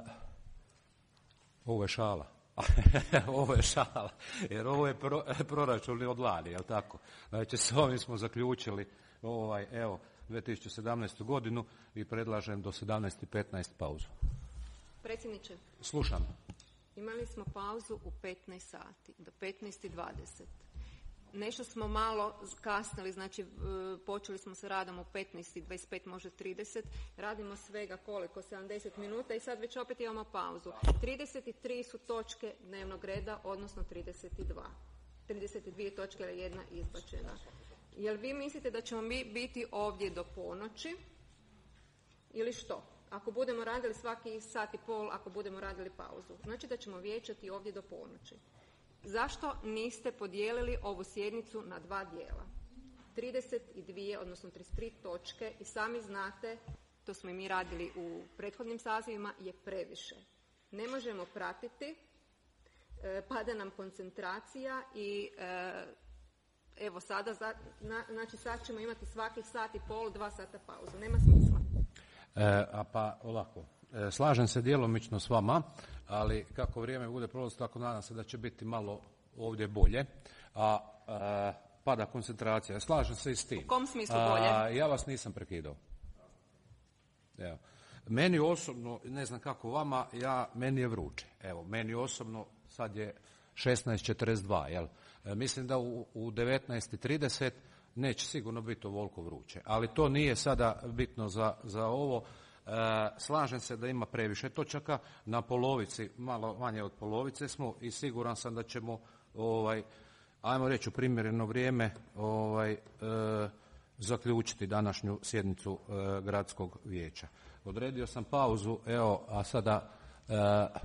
ovo je šala. Ovo je šala, jer ovo je pro, proračun od lani, jel tako? Znači, s ovim smo zaključili ovaj, evo, dvije tisuće sedamnaestu godinu i predlažem do sedamnaest i petnaest pauzu. Predsjedniče. Slušam. Imali smo pauzu u petnaest sati, do petnaest i dvadeset. Nešto smo malo kasnili, znači počeli smo sa radom u petnaest i dvadeset pet, može trideset. Radimo svega koliko, sedamdeset minuta i sad već opet imamo pauzu. trideset tri su točke dnevnog reda, odnosno trideset dva. trideset dvije točke je jedna izbačena. Jel vi mislite da ćemo mi biti ovdje do ponoći ili što? Ako budemo radili svaki sat i pol, ako budemo radili pauzu. Znači da ćemo vijećati ovdje do ponoći. Zašto niste podijelili ovu sjednicu na dva dijela? trideset dvije, odnosno trideset tri točke i sami znate, to smo i mi radili u prethodnim sazivima, je previše. Ne možemo pratiti, e, pada nam koncentracija i e, evo sada, za, na, znači sad ćemo imati svakih sat i pol, dva sata pauzu. Nema smisla. E, a pa ovako, e, slažem se djelomično s vama, ali kako vrijeme bude prolaziti, tako nadam se da će biti malo ovdje bolje, a, a pada koncentracija. Slažem se i s tim. U kom smislu bolje? A, ja vas nisam prekidao. Evo. Meni osobno, ne znam kako vama, ja, meni je vruće. Evo, meni osobno sad je šesnaest četrdeset dva, jel? E, mislim da u, u devetnaest i trideset neće sigurno biti ovoliko vruće, ali to nije sada bitno za, za ovo. E, slažem se da ima previše točaka, na polovici, malo manje od polovice smo i siguran sam da ćemo, ovaj, ajmo reći u primjereno vrijeme, ovaj, e, zaključiti današnju sjednicu e, gradskog vijeća. Odredio sam pauzu, evo, a sada e,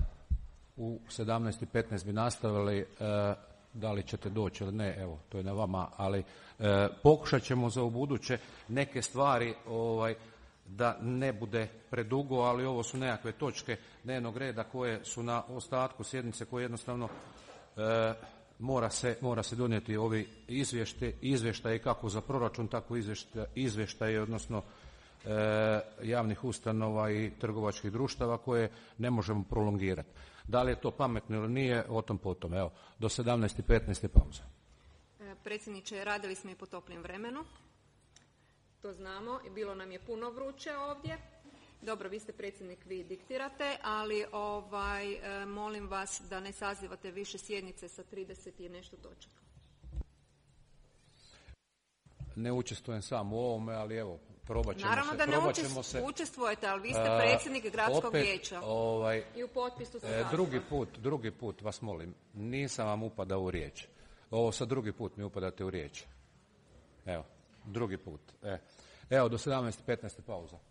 u sedamnaest i petnaest bi nastavili, e, da li ćete doći ili ne, evo, to je na vama, ali e, pokušat ćemo za ubuduće neke stvari, ovaj, da ne bude predugo, ali ovo su nekakve točke dnevnog reda koje su na ostatku sjednice, koje jednostavno e, mora, se, mora se donijeti ovi izvještaji, izvještaji kako za proračun, tako izvještaji, izvještaji odnosno e, javnih ustanova i trgovačkih društava koje ne možemo prolongirati. Da li je to pametno ili nije, o tom potom. Evo, do sedamnaest i petnaest je pauza. Predsjedniče, radili smo i po toplim vremenu. To znamo i bilo nam je puno vruće ovdje. Dobro, vi ste predsjednik, vi diktirate, ali ovaj, e, molim vas da ne sazivate više sjednice sa trideset i nešto točaka. Ne učestvujem sam u ovome, ali evo, probat ćemo Naravno se. da ne Naravno se, učestvujete, ali vi ste predsjednik gradskog opet, vijeća. Ovaj, I u potpisu se e, drugi put, drugi put vas molim, nisam vam upadao u riječ. Ovo sad drugi put mi upadate u riječ. Evo, drugi put. E. Evo, do sedamnaest i petnaest je pauza.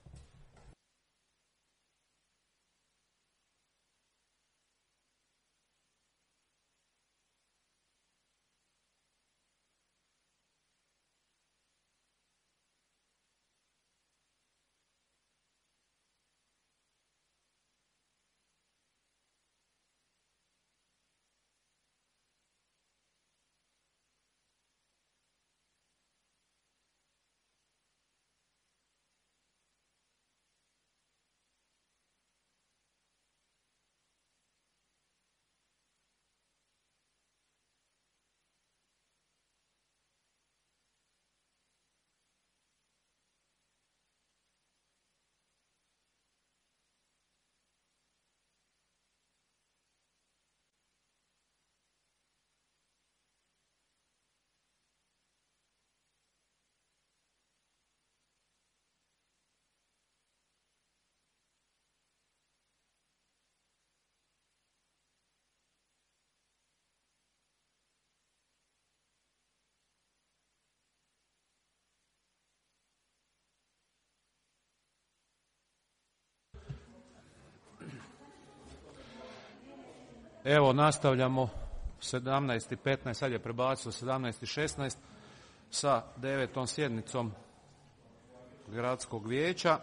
Evo, nastavljamo sedamnaest i petnaest, sad je prebacio sedamnaest i šesnaest sa devetom sjednicom gradskog vijeća.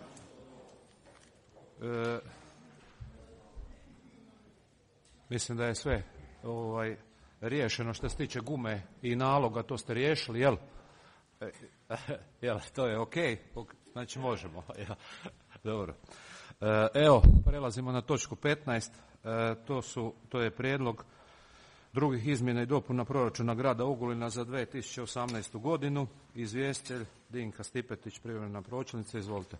E, mislim da je sve ovaj, riješeno što se tiče gume i naloga, to ste riješili, jel? E, jel, to je ok, znači možemo. Ja. Dobro. E, evo, prelazimo na točku petnaest, e, to, su, to je prijedlog drugih izmjena i dopuna proračuna grada Ogulina za dvije tisuće osamnaestu godinu. Izvjestitelj Dinka Stipetić, privremena pročelnica, izvolite.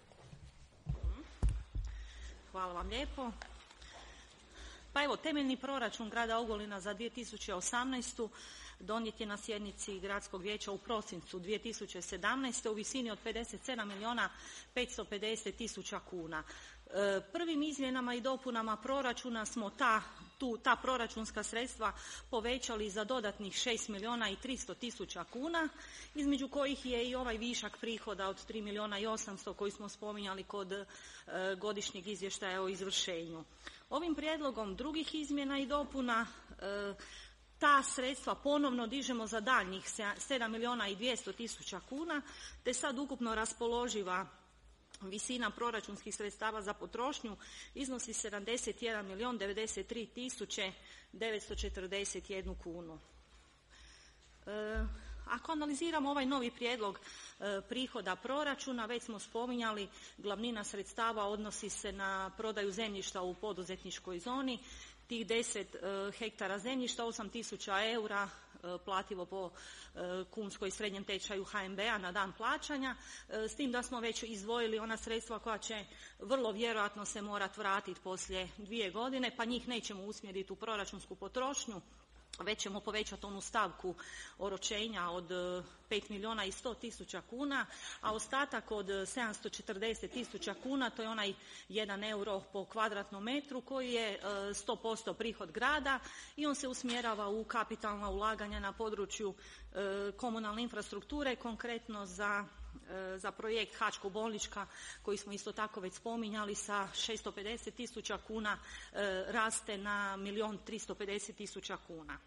Hvala vam lijepo. Pa evo, temeljni proračun grada Ogulina za dvije tisuće osamnaestu donijet je na sjednici gradskog vijeća u prosincu dvije tisuće sedamnaeste u visini od pedeset sedam milijuna petsto pedeset tisuća kuna. E, prvim izmjenama i dopunama proračuna smo ta, tu, ta proračunska sredstva povećali za dodatnih šest milijuna i tristo tisuća kuna, između kojih je i ovaj višak prihoda od tri milijuna i osamsto koji smo spominjali kod e, godišnjeg izvještaja o izvršenju. Ovim prijedlogom drugih izmjena i dopuna e, ta sredstva ponovno dižemo za daljnjih sedam milijuna i dvjesto tisuća kuna, te sad ukupno raspoloživa visina proračunskih sredstava za potrošnju iznosi sedamdeset jedan milijun devedeset tri tisuće devetsto četrdeset jednu kunu. E, Ako analiziramo ovaj novi prijedlog e, prihoda proračuna, već smo spominjali, glavnina sredstava odnosi se na prodaju zemljišta u poduzetničkoj zoni. Tih deset e, hektara zemljišta, osam tisuća eura e, plativo po e, kunskoj srednjem tečaju H N B-a na dan plaćanja, e, s tim da smo već izdvojili ona sredstva koja će vrlo vjerojatno se morati vratiti poslije dvije godine, pa njih nećemo usmjeriti u proračunsku potrošnju, već ćemo povećati onu stavku oročenja od pet milijuna i sto tisuća kuna, a ostatak od sedamsto četrdeset tisuća kuna, to je onaj jedan euro po kvadratnom metru koji je sto posto prihod grada i on se usmjerava u kapitalna ulaganja na području komunalne infrastrukture, konkretno za za projekt Hačko-bolnička koji smo isto tako već spominjali sa šesto pedeset tisuća kuna raste na milijun tristo pedeset tisuća kuna.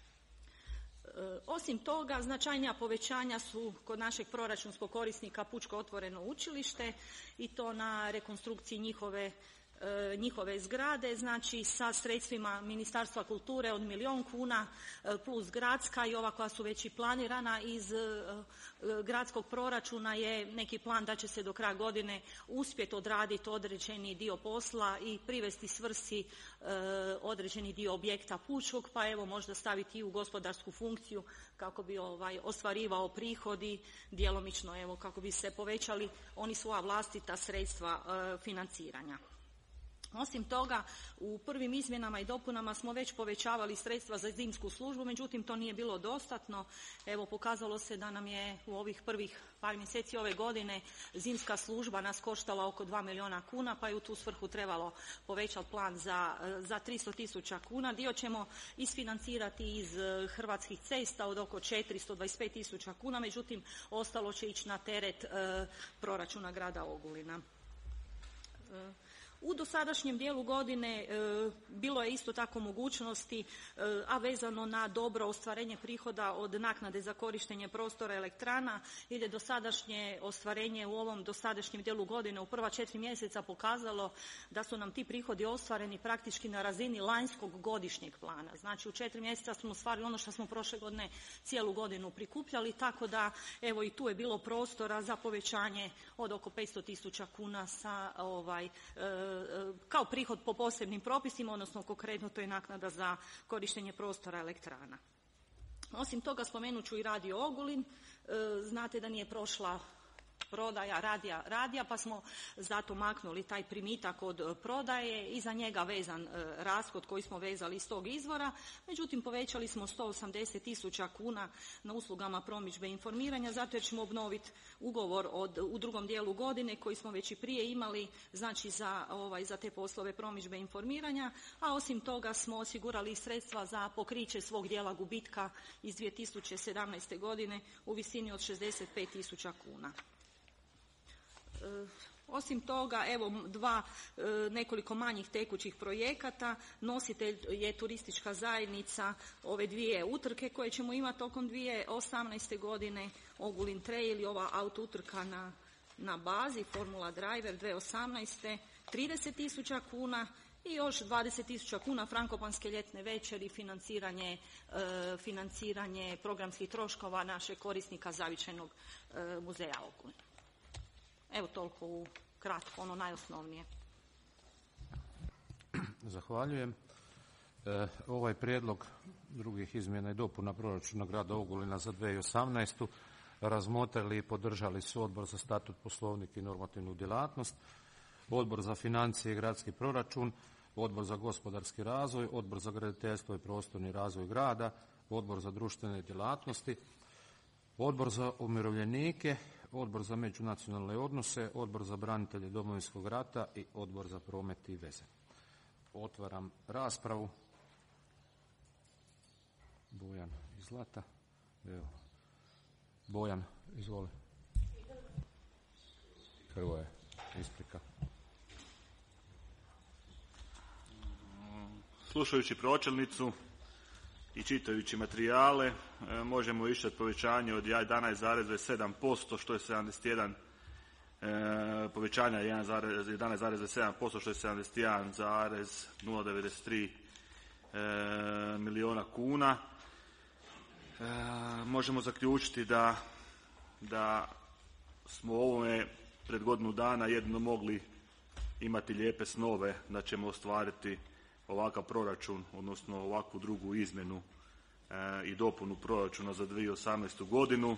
Osim toga, značajnija povećanja su kod našeg proračunskog korisnika Pučko otvoreno učilište i to na rekonstrukciji njihove njihove zgrade, znači sa sredstvima Ministarstva kulture od milijun kuna plus gradska i ova koja su već i planirana iz gradskog proračuna je neki plan da će se do kraja godine uspjeti odraditi određeni dio posla i privesti svrsi određeni dio objekta pučkog, pa evo možda staviti i u gospodarsku funkciju kako bi ovaj ostvarivao prihodi, djelomično evo kako bi se povećali oni svoja vlastita sredstva financiranja. Osim toga, u prvim izmjenama i dopunama smo već povećavali sredstva za zimsku službu, međutim to nije bilo dostatno. Evo, pokazalo se da nam je u ovih prvih par mjeseci ove godine zimska služba nas koštala oko dva milijuna kuna, pa je u tu svrhu trebalo povećati plan za, za tristo tisuća kuna. Dio ćemo isfinancirati iz Hrvatskih cesta od oko četiristo dvadeset pet tisuća kuna, međutim ostalo će ići na teret e, proračuna grada Ogulina. E, U dosadašnjem dijelu godine e, bilo je isto tako mogućnosti, e, a vezano na dobro ostvarenje prihoda od naknade za korištenje prostora elektrana, jer je dosadašnje ostvarenje u ovom dosadašnjem dijelu godine u prva četiri mjeseca pokazalo da su nam ti prihodi ostvareni praktički na razini lanjskog godišnjeg plana. Znači u četiri mjeseca smo ostvarili ono što smo prošle godine cijelu godinu prikupljali, tako da evo i tu je bilo prostora za povećanje od oko petsto tisuća kuna sa ovaj e, kao prihod po posebnim propisima, odnosno konkretno to je naknada za korištenje prostora elektrana. Osim toga spomenut ću i Radio Ogulin. Znate da nije prošla prodaja radija, radija, pa smo zato maknuli taj primitak od prodaje i za njega vezan e, rashod koji smo vezali iz tog izvora. Međutim, povećali smo sto osamdeset tisuća kuna na uslugama promidžbe i informiranja, zato jer ćemo obnoviti ugovor od, u drugom dijelu godine koji smo već i prije imali, znači za, ovaj, za te poslove promidžbe i informiranja, a osim toga smo osigurali sredstva za pokriće svog dijela gubitka iz dvije tisuće sedamnaeste godine u visini od šezdeset pet tisuća kuna. Osim toga, evo dva, nekoliko manjih tekućih projekata. Nositelj je turistička zajednica ove dvije utrke koje ćemo imati tokom dvije tisuće osamnaeste. godine. Ogulin Trail i ova auto utrka na, na bazi Formula Driver dvije tisuće osamnaeste. trideset tisuća kuna i još dvadeset tisuća kuna Frankopanske ljetne večeri, financiranje, e, financiranje programskih troškova našeg korisnika Zavičajnog e, muzeja Ogulin. Evo toliko u kratko, ono najosnovnije. Zahvaljujem. E, ovaj prijedlog drugih izmjena i dopuna proračuna grada Ogulina za dvije tisuće osamnaestu. razmotrili i podržali su Odbor za statut, poslovnik i normativnu djelatnost, Odbor za financije i gradski proračun, Odbor za gospodarski razvoj, Odbor za graditeljstvo i prostorni razvoj grada, Odbor za društvene djelatnosti, Odbor za umirovljenike, Odbor za međunacionalne odnose, Odbor za branitelje Domovinskog rata i Odbor za promet i veze. Otvaram raspravu. Bojan i Zlata. Evo. Bojan, izvoli. Hrvoje, isprika. Slušajući pročelnicu i čitajući materijale, možemo išati povećanje od jedanaest zarez dvadeset sedam posto, što je sedamdeset jedan povećanja jedanaest zarez dvadeset sedam posto, što je sedamdeset jedan zarez nula devedeset tri milijuna kuna. Možemo zaključiti da, da smo ovome pred godinu dana jedino mogli imati lijepe snove da ćemo ostvariti ovakav proračun, odnosno ovakvu drugu izmjenu e, i dopunu proračuna za dvije tisuće osamnaestu. godinu.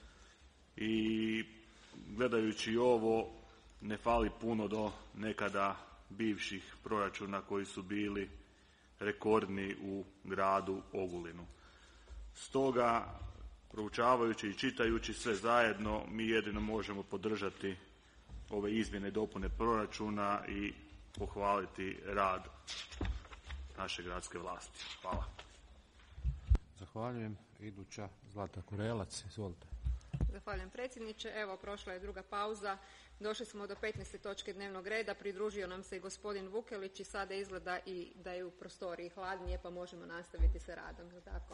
I gledajući ovo, ne fali puno do nekada bivših proračuna koji su bili rekordni u gradu Ogulinu. Stoga, proučavajući i čitajući sve zajedno, mi jedino možemo podržati ove izmjene i dopune proračuna i pohvaliti rad naše gradske vlasti. Hvala. Zahvaljujem. Iduća Zlata Kurelac, izvolite. Zahvaljujem predsjedniče. Evo, prošla je druga pauza. Došli smo do petnaeste točke dnevnog reda. Pridružio nam se i gospodin Vukelić i sada izgleda i da je u prostoriji hladnije, pa možemo nastaviti sa radom. Tako.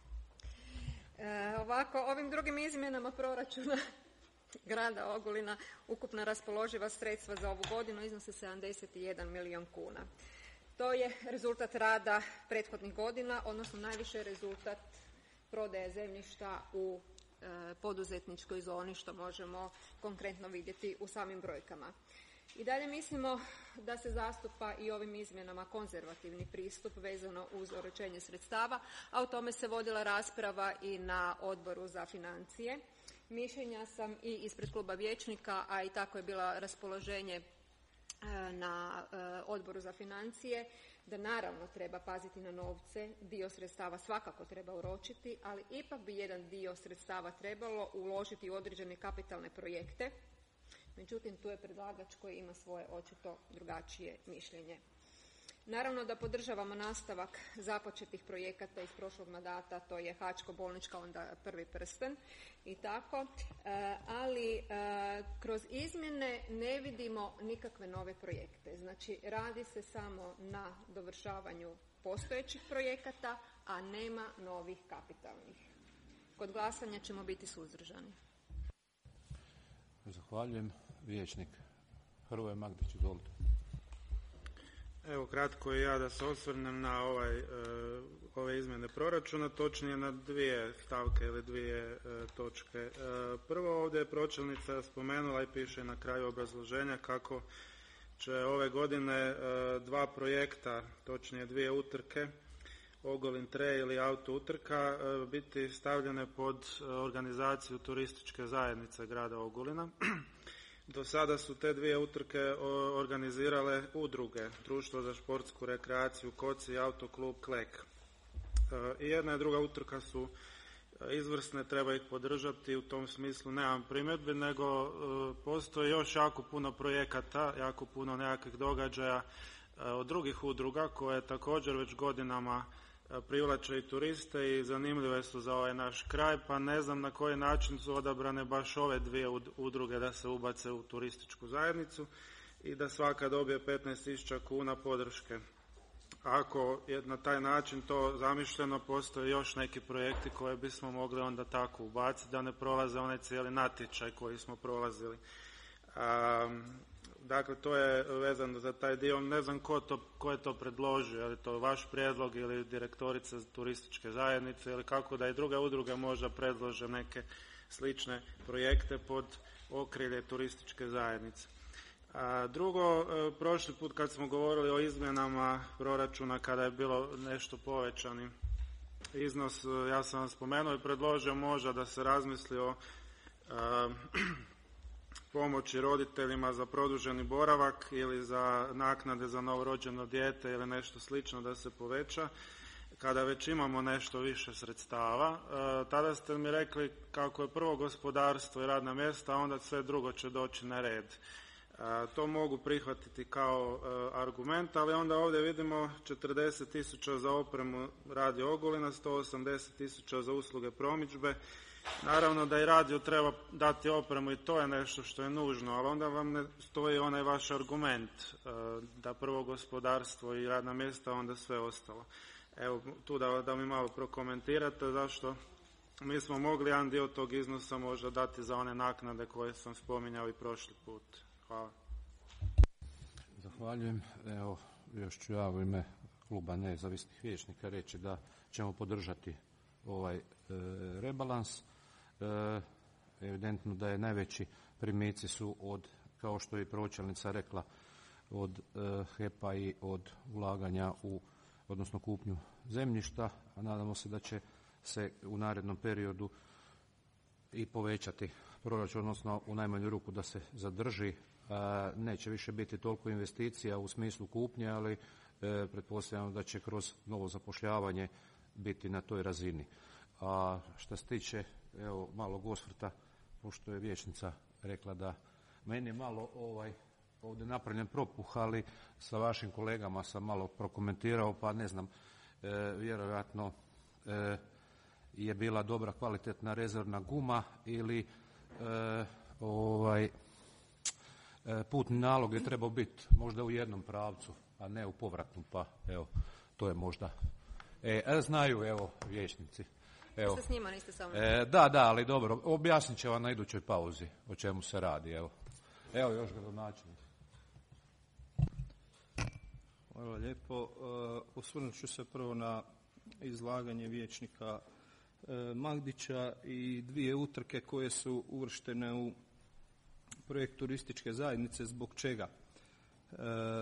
E, ovako, ovim drugim izmjenama proračuna grada Ogulina ukupna raspoloživa sredstva za ovu godinu iznose sedamdeset jedan milijun kuna. To je rezultat rada prethodnih godina, odnosno najviše rezultat prodaje zemljišta u e, poduzetničkoj zoni, što možemo konkretno vidjeti u samim brojkama. I dalje mislimo da se zastupa i ovim izmjenama konzervativni pristup vezano uz oročenje sredstava, a o tome se vodila rasprava i na Odboru za financije. Mišljenja sam i ispred kluba vijećnika, a i tako je bilo raspoloženje na Odboru za financije, da naravno treba paziti na novce, dio sredstava svakako treba oročiti, ali ipak bi jedan dio sredstava trebalo uložiti u određene kapitalne projekte. Međutim, tu je predlagač koji ima svoje očito drugačije mišljenje. Naravno da podržavamo nastavak započetih projekata iz prošlog mandata, to je Hačko-bolnička, onda Prvi prsten i tako, ali kroz izmjene ne vidimo nikakve nove projekte. Znači, radi se samo na dovršavanju postojećih projekata, a nema novih kapitalnih. Kod glasanja ćemo biti suzdržani. Zahvaljujem. Vijećnik Hrvoje Magdić, izvolite. Evo kratko i ja da se osvrnem na ovaj, e, ove izmjene proračuna, točnije na dvije stavke ili dvije e, točke. E, prvo, ovdje je pročelnica spomenula i piše na kraju obrazloženja kako će ove godine e, dva projekta, točnije dvije utrke, Ogulin Trail i auto utrka, e, biti stavljene pod organizaciju turističke zajednice grada Ogulina. Do sada su te dvije utrke organizirale udruge, Društvo za športsku rekreaciju Koci i Autoklub Klek. I jedna i druga utrka su izvrsne, treba ih podržati, u tom smislu nemam primjedbi, nego postoji još jako puno projekata, jako puno nekakvih događaja od drugih udruga koje također već godinama privlače i turiste i zanimljive su za ovaj naš kraj, pa ne znam na koji način su odabrane baš ove dvije udruge da se ubace u turističku zajednicu i da svaka dobije petnaest tisuća kuna podrške. Ako je na taj način to zamišljeno, postoje još neki projekti koje bismo mogli onda tako ubaciti da ne prolaze onaj cijeli natječaj koji smo prolazili. Um, Dakle, to je vezano za taj dio. Ne znam ko, to, ko je to predložio, je li to vaš prijedlog ili direktorica turističke zajednice ili kako da i druge udruge možda predlože neke slične projekte pod okrilje turističke zajednice. A drugo, prošli put kad smo govorili o izmjenama proračuna, kada je bilo nešto povećani iznos, ja sam vam spomenuo i predložio možda da se razmisli o a, pomoći roditeljima za produženi boravak ili za naknade za novorođeno dijete ili nešto slično da se poveća. Kada već imamo nešto više sredstava, e, tada ste mi rekli kako je prvo gospodarstvo i radna mjesta, a onda sve drugo će doći na red. E, to mogu prihvatiti kao e, argument, ali onda ovdje vidimo četrdeset tisuća za opremu Radio Ogulina, sto osamdeset tisuća za usluge promidžbe. Naravno da i radio treba dati opremu i to je nešto što je nužno, ali onda vam ne stoji onaj vaš argument da prvo gospodarstvo i radna mjesta, onda sve ostalo. Evo tu da, da mi malo prokomentirate zašto mi smo mogli jedan dio tog iznosa možda dati za one naknade koje sam spominjao i prošli put. Hvala. Zahvaljujem. Evo, još ću ja u ime kluba nezavisnih vijećnika reći da ćemo podržati ovaj e, rebalans. E, evidentno da je najveći primici su od, kao što je i pročelnica rekla, od e, H E P-a i od ulaganja u, odnosno kupnju zemljišta, a nadamo se da će se u narednom periodu i povećati proračun, odnosno u najmanju ruku da se zadrži. E, neće više biti toliko investicija u smislu kupnje, ali e, pretpostavljam da će kroz novo zapošljavanje biti na toj razini. A što se tiče evo malog osvrta, pošto je vijećnica rekla da meni je malo ovaj ovdje napravljen propuh, ali sa vašim kolegama sam malo prokomentirao, pa ne znam, e, vjerojatno e, je bila dobra kvalitetna rezervna guma ili e, ovaj e, putni nalog je trebao biti možda u jednom pravcu, a ne u povratnom, pa evo, to je možda. E, znaju, evo, vijećnici. Evo. Ste s njima, niste samo. E, da, da, ali dobro, objasnit će vam na idućoj pauzi o čemu se radi, evo. Evo još gradonačelnik. Hvala lijepo. Uh, osvrnut ću se prvo na izlaganje vijećnika uh, Magdića i dvije utrke koje su uvrštene u projekt turističke zajednice. Zbog čega? Uh,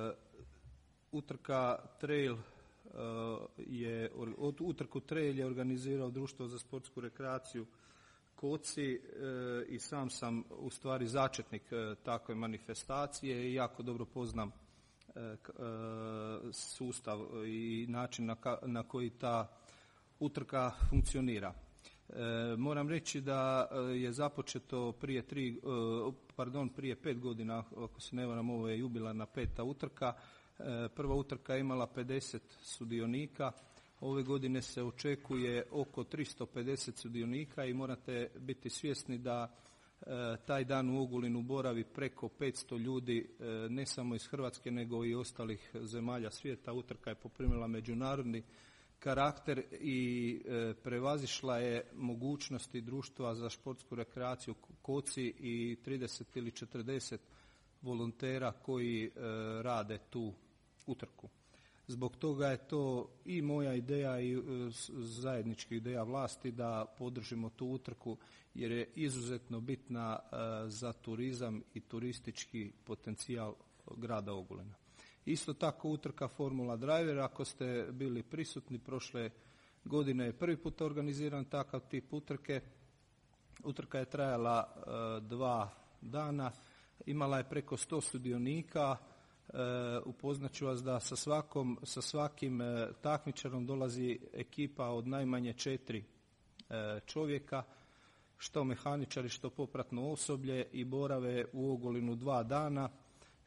utrka Trail je, od utrku Trail je organizirao Društvo za sportsku rekreaciju Koci e, i sam sam u stvari začetnik e, takve manifestacije i jako dobro poznam e, e, sustav i način na, ka, na koji ta utrka funkcionira. E, moram reći da je započeto prije tri, e, pardon, prije pet godina, ako se ne varam, ovo je jubilarna peta utrka. Prva utrka je imala pedeset sudionika, ove godine se očekuje oko tristo pedeset sudionika i morate biti svjesni da e, taj dan u Ogulinu boravi preko petsto ljudi, e, ne samo iz Hrvatske nego i ostalih zemalja svijeta. Utrka je poprimila međunarodni karakter i e, prevazišla je mogućnosti Društva za športsku rekreaciju Koci i trideset ili četrdeset volontera koji e, rade tu utrku. Zbog toga je to i moja ideja i e, zajednička ideja vlasti da podržimo tu utrku jer je izuzetno bitna e, za turizam i turistički potencijal grada Ogulina. Isto tako utrka Formula Driver, ako ste bili prisutni prošle godine je prvi put organiziran takav tip utrke. Utrka je trajala e, dva dana. Imala je preko sto sudionika, e, upoznaću vas da sa, svakom, sa svakim e, takmičarom dolazi ekipa od najmanje četiri e, čovjeka, što mehaničari, što popratno osoblje i borave u Ogulinu dva dana.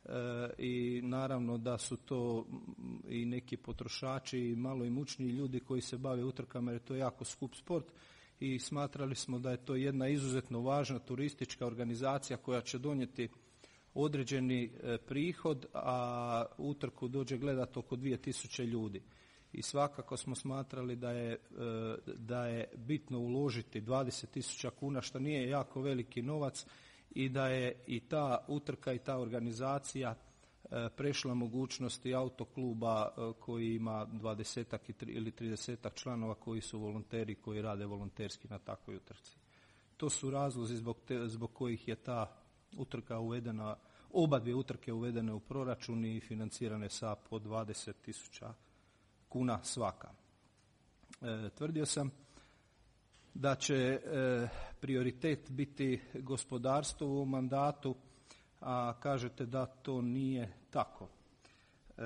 i naravno da su to i neki potrošači i malo imućniji ljudi koji se bave utrkama jer je to jako skup sport i smatrali smo da je to jedna izuzetno važna turistička organizacija koja će donijeti određeni prihod, a utrku dođe gledati oko dvije tisuće ljudi. I svakako smo smatrali da je, da je bitno uložiti dvadeset tisuća kuna, što nije jako veliki novac, i da je i ta utrka i ta organizacija prešla mogućnosti autokluba koji ima dvadesetak ili tridesetak članova koji su volonteri, koji rade volonterski na takvoj utrci. To su razlozi zbog, te, zbog kojih je ta utrka uvedena, oba dvije utrke uvedene u proračun i financirane sa po dvadeset tisuća kuna svaka. E, tvrdio sam da će e, prioritet biti gospodarstvo u ovom mandatu, a kažete da to nije tako. E,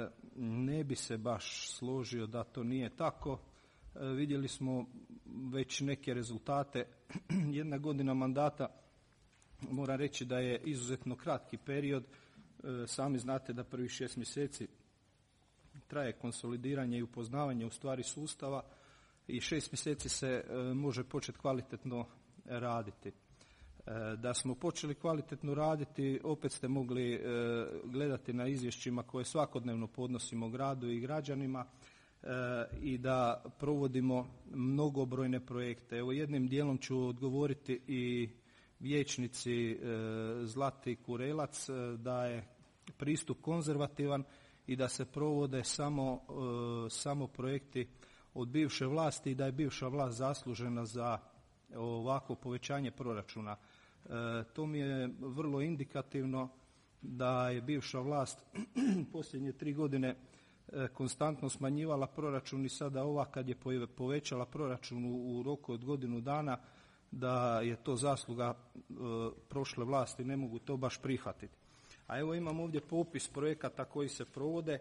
ne bi se baš složio da to nije tako. E, vidjeli smo već neke rezultate. Jedna godina mandata, moram reći da je izuzetno kratki period. E, sami znate da prvih šest mjeseci traje konsolidiranje i upoznavanje u stvari sustava i šest mjeseci se e, može početi kvalitetno raditi. E, da smo počeli kvalitetno raditi, opet ste mogli e, gledati na izvješćima koje svakodnevno podnosimo gradu i građanima e, i da provodimo mnogobrojne projekte. Evo, jednim dijelom ću odgovoriti i vijećnici e, Zlati Kurelac e, da je pristup konzervativan i da se provode samo, e, samo projekti od bivše vlasti i da je bivša vlast zaslužena za ovako povećanje proračuna. E, to mi je vrlo indikativno da je bivša vlast posljednje tri godine e, konstantno smanjivala proračun i sada ova kad je povećala proračun u, u roku od godinu dana, da je to zasluga e, prošle vlasti, ne mogu to baš prihvatiti. A evo imam ovdje popis projekata koji se provode.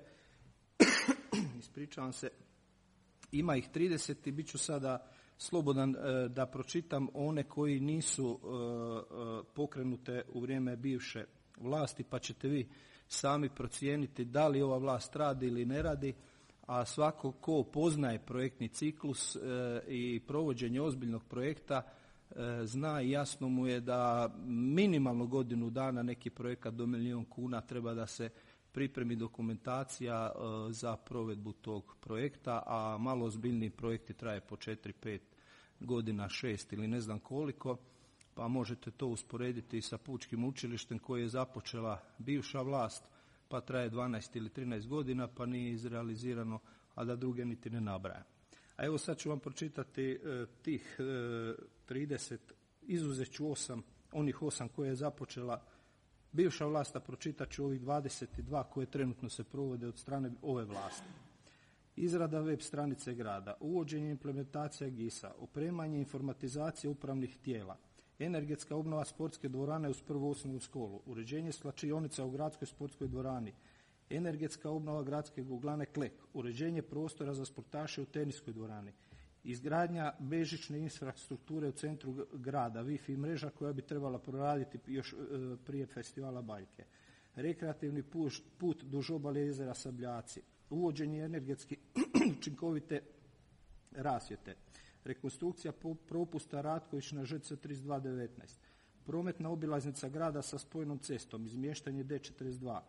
Ispričavam se. Ima ih trideset i bit ću sada slobodan e, da pročitam one koji nisu e, e, pokrenute u vrijeme bivše vlasti, pa ćete vi sami procijeniti da li ova vlast radi ili ne radi, a svako ko poznaje projektni ciklus e, i provođenje ozbiljnog projekta e, zna i jasno mu je da minimalno godinu dana neki projekat do milijun kuna treba da se pripremi dokumentacija e, za provedbu tog projekta, a malo ozbiljniji projekti traje po četiri pet godina, šest ili ne znam koliko, pa možete to usporediti i sa Pučkim učilištem koje je započela bivša vlast, pa traje dvanaest ili trinaest godina, pa nije izrealizirano, a da druge niti ne nabraja. A evo sad ću vam pročitati e, tih e, trideset, izuzet ću osam, onih osam koje je započela bivša vlast, a pročitat ću ovih dvadeset dva koje trenutno se provode od strane ove vlasti. Izrada web stranice grada, uvođenje implementacija GIS-a, opremanje informatizacije upravnih tijela, energetska obnova sportske dvorane uz prvu osnovnu školu, uređenje svlačionica u gradskoj sportskoj dvorani, energetska obnova gradske guglane Klek, uređenje prostora za sportaše u teniskoj dvorani, izgradnja bežične infrastrukture u centru grada, Wi-Fi mreža koja bi trebala proraditi još e, prije festivala Baljke, rekreativni put, put duž obale jezera Sabljaci, uvođenje energetski učinkovite rasvjete, rekonstrukcija propusta Ratković na Ž C trideset dva devetnaest, prometna obilaznica grada sa spojnom cestom, izmještanje D četrdeset dva,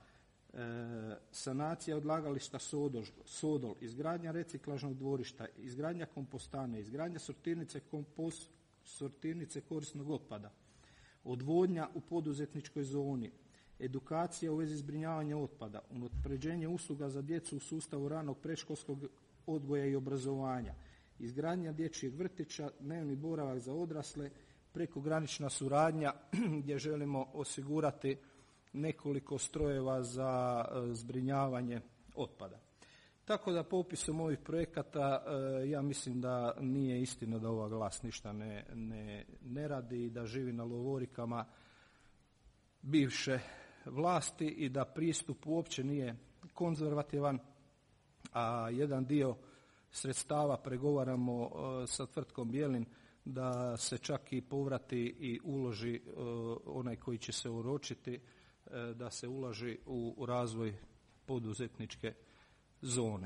e, sanacija odlagališta Sodol, Sodol, izgradnja reciklažnog dvorišta, izgradnja kompostane, izgradnja sortirnice, kompost, sortirnice korisnog otpada, odvodnja u poduzetničkoj zoni, edukacija u vezi zbrinjavanja otpada, unapređenje usluga za djecu u sustavu ranog predškolskog odgoja i obrazovanja, izgradnja dječjeg vrtića, dnevni boravak za odrasle, prekogranična suradnja gdje želimo osigurati nekoliko strojeva za zbrinjavanje otpada. Tako da popisom ovih projekata ja mislim da nije istina da ova vlast ništa ne, ne, ne radi i da živi na lovorikama bivše vlasti i da pristup uopće nije konzervativan, a jedan dio sredstava pregovaramo sa tvrtkom Bjelin da se čak i povrati i uloži onaj koji će se oročiti da se ulaži u razvoj poduzetničke zone.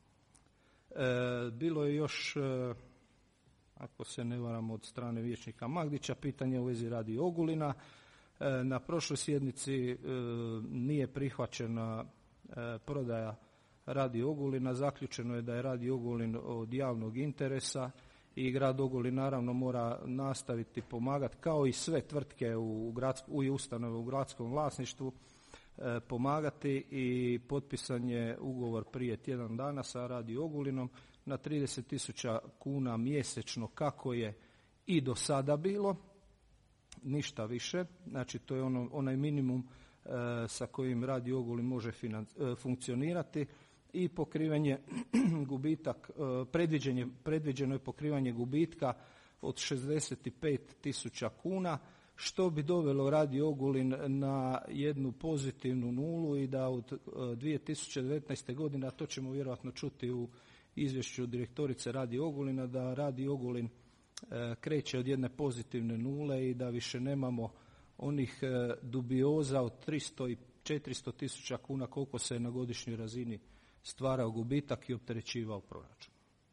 Bilo je još, ako se ne varam, od strane vijećnika Magdića pitanje u vezi Radio Ogulina. Na prošloj sjednici nije prihvaćena prodaja Radio Ogulina. Zaključeno je da je Radio Ogulin od javnog interesa i grad Ogulin naravno mora nastaviti pomagati, kao i sve tvrtke u, grad, u ustanove u gradskom vlasništvu, pomagati, i potpisan je ugovor prije tjedan dana sa Radio Ogulinom na trideset tisuća kuna mjesečno, kako je i do sada bilo, ništa više. Znači to je ono, onaj minimum e, sa kojim Radio Ogulin može finan- e, funkcionirati, i pokrivanje gubitak, e, predviđenje, predviđeno je pokrivanje gubitka od šezdeset pet tisuća kuna, što bi dovelo Radio Ogulin na jednu pozitivnu nulu, i da od dvije tisuće devetnaeste. godine, a to ćemo vjerojatno čuti u izvješću direktorice Radio Ogulina, da Radio Ogulin e, kreće od jedne pozitivne nule i da više nemamo onih e, dubioza od tristo i četiristo tisuća kuna koliko se na godišnjoj razini stvarao gubitak i opterećivao proračun.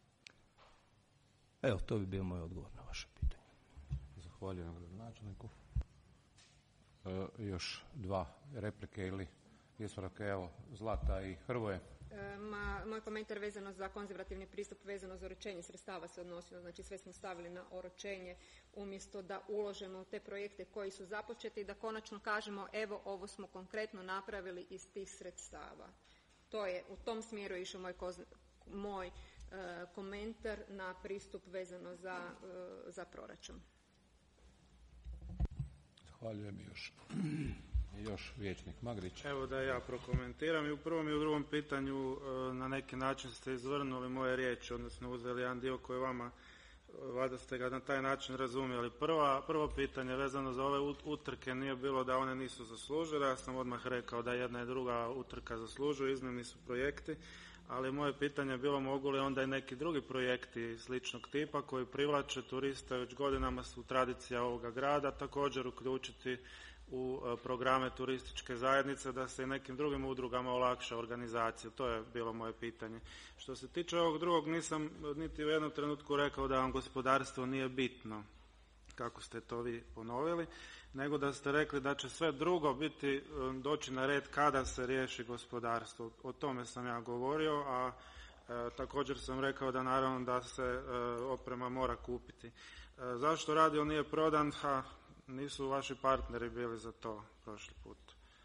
Evo, to bi bio moj odgovor na vaše pitanje. Zahvaljujem gradonačelniku. E, još dva replike ili ispravke, evo, Zlata i Hrvoje. E, ma, moj komentar vezano za konzervativni pristup vezano za oročenje sredstava se odnosio, znači sve smo stavili na oročenje umjesto da uložemo u te projekte koji su započeti i da konačno kažemo evo ovo smo konkretno napravili iz tih sredstava. To je, u tom smjeru išao moj, koz, moj e, komentar na pristup vezano za, e, za proračun. Zahvaljujem još. Još vijećnik Magdić. Evo da ja prokomentiram. I u prvom i u drugom pitanju na neki način ste izvrnuli moje riječi, odnosno uzeli jedan dio koji vama, valjda ste ga na taj način razumjeli. Prva, prvo pitanje vezano za ove utrke nije bilo da one nisu zaslužile. Ja sam odmah rekao da jedna i druga utrka zaslužuju, iznimni su projekti, ali moje pitanje je bilo mogu li onda i neki drugi projekti sličnog tipa koji privlače turiste, već godinama su tradicija ovoga grada, također uključiti u programe turističke zajednice, da se i nekim drugim udrugama olakša organizacija. To je bilo moje pitanje. Što se tiče ovog drugog, nisam niti u jednom trenutku rekao da vam gospodarstvo nije bitno, kako ste to vi ponovili, nego da ste rekli da će sve drugo biti, doći na red kada se riješi gospodarstvo. O tome sam ja govorio, a e, također sam rekao da naravno da se e, oprema mora kupiti. E, zašto radio nije prodan? Ha, nisu vaši partneri bili za to prošli put.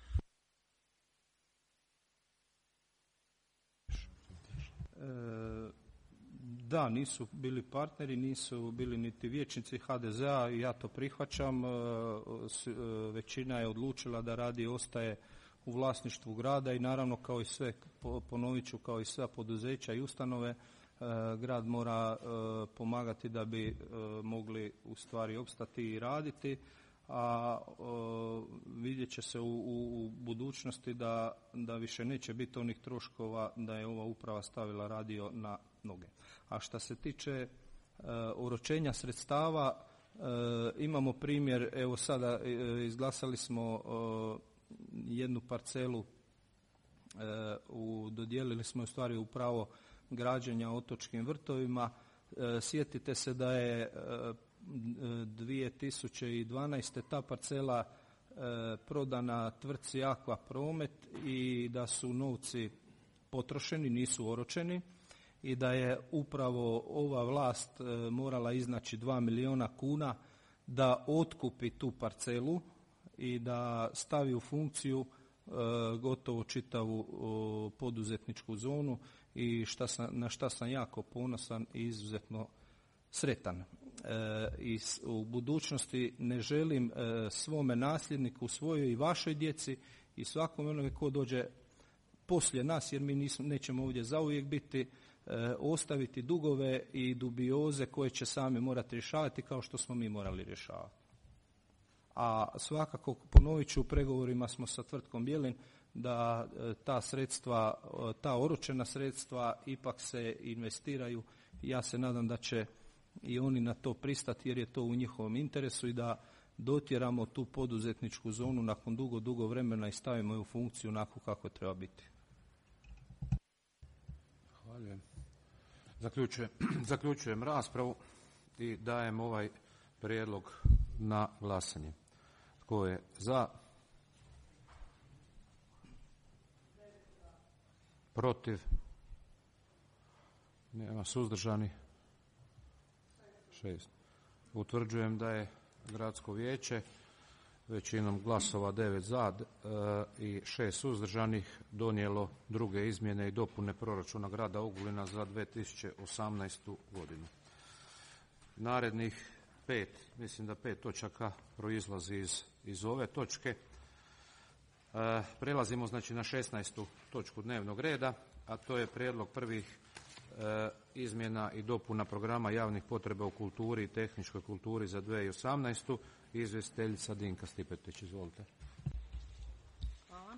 E, da, nisu bili partneri, nisu bili niti vijećnici ha de zea i ja to prihvaćam. E, većina je odlučila da Radio ostaje u vlasništvu grada i naravno kao i sve, ponovit ću, kao i sva poduzeća i ustanove, grad mora pomagati da bi mogli u stvari opstati i raditi, a vidjet će se u, u budućnosti da, da više neće biti onih troškova da je ova uprava stavila Radio na noge. A što se tiče oročenja sredstava, imamo primjer, evo sada izglasali smo jednu parcelu, u, dodijelili smo u stvari u pravo građenja otočkim vrtovima. E, sjetite se da je e, dvije tisuće dvanaeste. ta parcela e, prodana tvrtci Aqua Promet i da su novci potrošeni, nisu oročeni, i da je upravo ova vlast e, morala iznaći dva milijuna kuna da otkupi tu parcelu i da stavi u funkciju e, gotovo čitavu o, poduzetničku zonu, i šta sam, na šta sam jako ponosan i izuzetno sretan. E, I u budućnosti ne želim e, svome nasljedniku, svojoj i vašoj djeci i svakom onome ko dođe poslije nas, jer mi nismo, nećemo ovdje zauvijek biti, e, ostaviti dugove i dubioze koje će sami morati rješavati kao što smo mi morali rješavati. A svakako, ponovit ću, u pregovorima smo sa tvrtkom Bjelin da ta sredstva, ta oročena sredstva ipak se investiraju. Ja se nadam da će i oni na to pristati jer je to u njihovom interesu i da dotjeramo tu poduzetničku zonu nakon dugo, dugo vremena i stavimo je u funkciju onako kako treba biti. Zahvaljujem. Zaključujem, zaključujem raspravu i dajem ovaj prijedlog na glasanje. Tko je za? Protiv? Nema suzdržani? Šest. Utvrđujem da je gradsko vijeće većinom glasova devet za i šest suzdržanih donijelo druge izmjene i dopune proračuna grada Ogulina za dvije tisuće osamnaestu godinu. Narednih pet, mislim da pet točaka proizlazi iz, iz ove točke. E, prelazimo znači na šesnaestu točku dnevnog reda, a to je prijedlog prvih e, izmjena i dopuna programa javnih potreba u kulturi i tehničkoj kulturi za dvije tisuće osamnaestu. Izvjestiteljica Dinka Stipetić, izvolite. Hvala.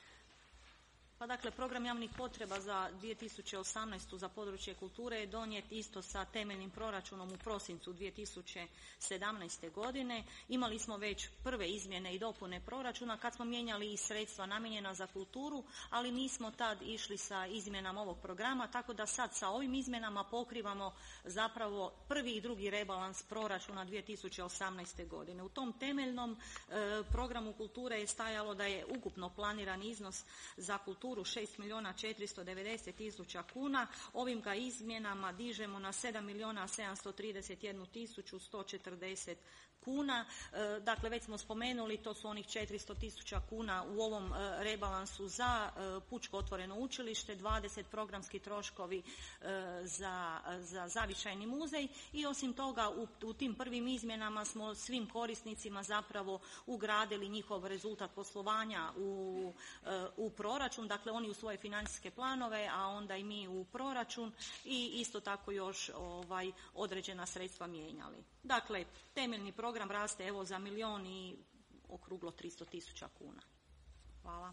Pa dakle, program javnih potreba za dvije tisuće osamnaestu za područje kulture je donijet isto sa temeljnim proračunom u prosincu dvije tisuće sedamnaeste. godine. Imali smo već prve izmjene i dopune proračuna kad smo mijenjali i sredstva namijenjena za kulturu, ali nismo tad išli sa izmjenama ovog programa, tako da sad sa ovim izmjenama pokrivamo zapravo prvi i drugi rebalans proračuna dvije tisuće osamnaeste. godine. U tom temeljnom e, programu kulture je stajalo da je ukupno planiran iznos za kulturu šest milijuna četiristo devedeset tisuća kuna. Ovim ga izmjenama dižemo na sedam milijuna sedamsto trideset jednu tisuću sto četrdeset kuna. E, dakle, već smo spomenuli, to su onih četiristo tisuća kuna u ovom e, rebalansu za e, Pučko otvoreno učilište, dvadeset programski troškovi e, za, za zavičajni muzej i osim toga u, u tim prvim izmjenama smo svim korisnicima zapravo ugradili njihov rezultat poslovanja u, e, u proračun, dakle oni u svoje financijske planove, a onda i mi u proračun i isto tako još ovaj, određena sredstva mijenjali. Dakle, temeljni program raste evo za milijon i okruglo tristo tisuća kuna. Hvala.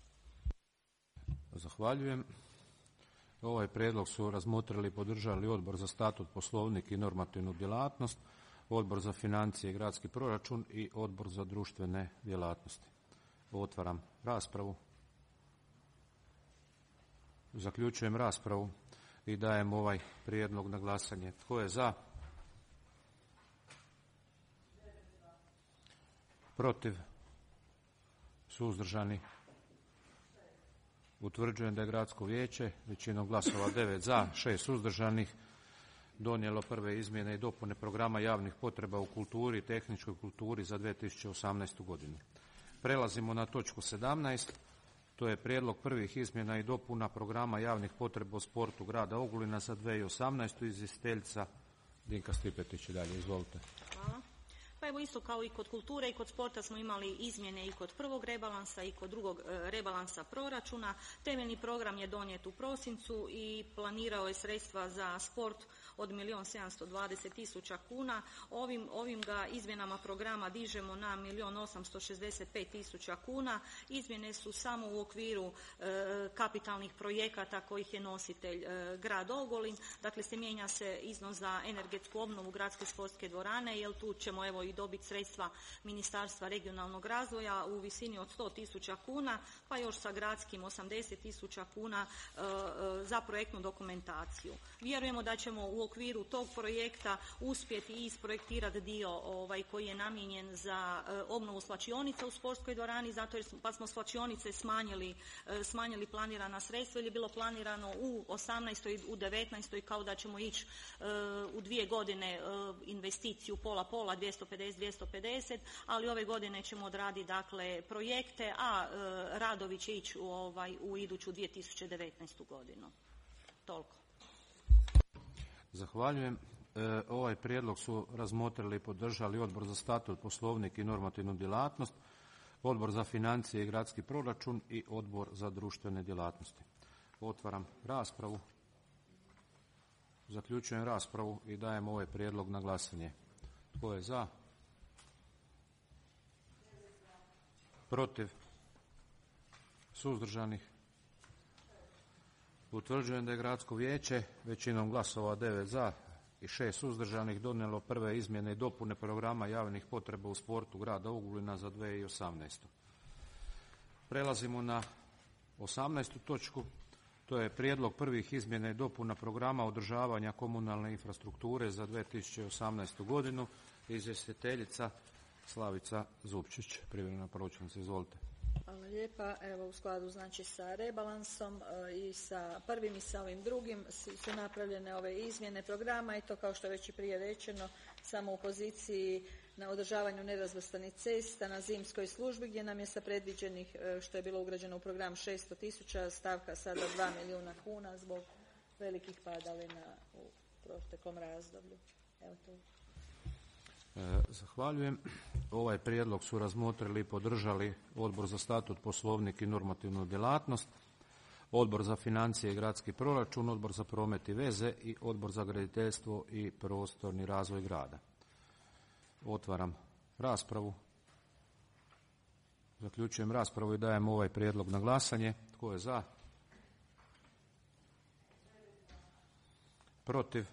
Zahvaljujem. Ovaj prijedlog su razmotrili i podržali Odbor za statut, poslovnik i normativnu djelatnost, Odbor za financije i gradski proračun i Odbor za društvene djelatnosti. Otvaram raspravu. Zaključujem raspravu i dajem ovaj prijedlog na glasanje. Tko je za? Protiv? Suzdržani? Utvrđujem da je gradsko vijeće većinom glasova devet za, šest suzdržanih donijelo prve izmjene i dopune programa javnih potreba u kulturi i tehničkoj kulturi za dvije tisuće osamnaestu. godinu. Prelazimo na točku sedamnaest. To je prijedlog prvih izmjena i dopuna programa javnih potreba u sportu grada Ogulina za dvije tisuće osamnaestu. Izvjestiteljica Dinka Stipetić. Dalje, izvolite. Hvala. Pa evo isto kao i kod kulture i kod sporta smo imali izmjene i kod prvog rebalansa i kod drugog e, rebalansa proračuna. Temeljni program je donijet u prosincu i planirao je sredstva za sport od milijun sedamsto dvadeset tisuća kuna. Ovim, ovim ga izmjenama programa dižemo na milijun osamsto šezdeset pet tisuća kuna. Izmjene su samo u okviru e, kapitalnih projekata kojih je nositelj e, grad Ogulin. Dakle, se mijenja se iznos za energetsku obnovu gradske sportske dvorane, jer tu ćemo evo i dobiti sredstva Ministarstva regionalnog razvoja u visini od sto tisuća kuna, pa još sa gradskim osamdeset tisuća kuna e, za projektnu dokumentaciju. Vjerujemo da ćemo u okviru tog projekta uspjeti i isprojektirati dio ovaj, koji je namijenjen za e, obnovu svlačionica u sportskoj dvorani, zato jer smo, pa smo svlačionice smanjili, e, smanjili planirana sredstva, jer je bilo planirano u osamnaestoj u devetnaestoj kao da ćemo ići e, u dvije godine e, investiciju pola-pola, dvjesto pedeset dvjesto pedeset, ali ove godine ćemo odraditi dakle projekte, a e, radovi će ići u, ovaj, u iduću dvije tisuće devetnaestu. godinu. Toliko. Zahvaljujem. E, ovaj prijedlog su razmotrili i podržali Odbor za statut, poslovnik i normativnu djelatnost, Odbor za financije i gradski proračun i Odbor za društvene djelatnosti. Otvaram raspravu. Zaključujem raspravu i dajem ovaj prijedlog na glasanje. Tko je za? Protiv? Suzdržanih? Utvrđujem da je gradsko vijeće većinom glasova devet za, i šest suzdržanih donijelo prve izmjene i dopune programa javnih potreba u sportu grada Ogulina za dvije tisuće osamnaestu. Prelazimo na osamnaestu točku. To je prijedlog prvih izmjena i dopuna programa održavanja komunalne infrastrukture za dvije tisuće osamnaestu godinu. Izvjestiteljica Slavica Zupčić, privremena pročelnica. Izvolite. Hvala lijepa. Evo, u skladu znači sa rebalansom e, i sa prvim i sa ovim drugim su, su napravljene ove izmjene programa i to, kao što je već i prije rečeno, samo u poziciji na održavanju nerazvrstanih cesta na zimskoj službi, gdje nam je sa predviđenih, e, što je bilo ugrađeno u program, šesto tisuća, stavka sada dva milijuna kuna zbog velikih padalina u proteklom razdoblju. Evo to. Zahvaljujem. Ovaj prijedlog su razmotrili i podržali Odbor za statut, poslovnik i normativnu djelatnost, Odbor za financije i gradski proračun, Odbor za promet i veze i Odbor za graditeljstvo i prostorni razvoj grada. Otvaram raspravu. Zaključujem raspravu i dajem ovaj prijedlog na glasanje. Tko je za? Protiv?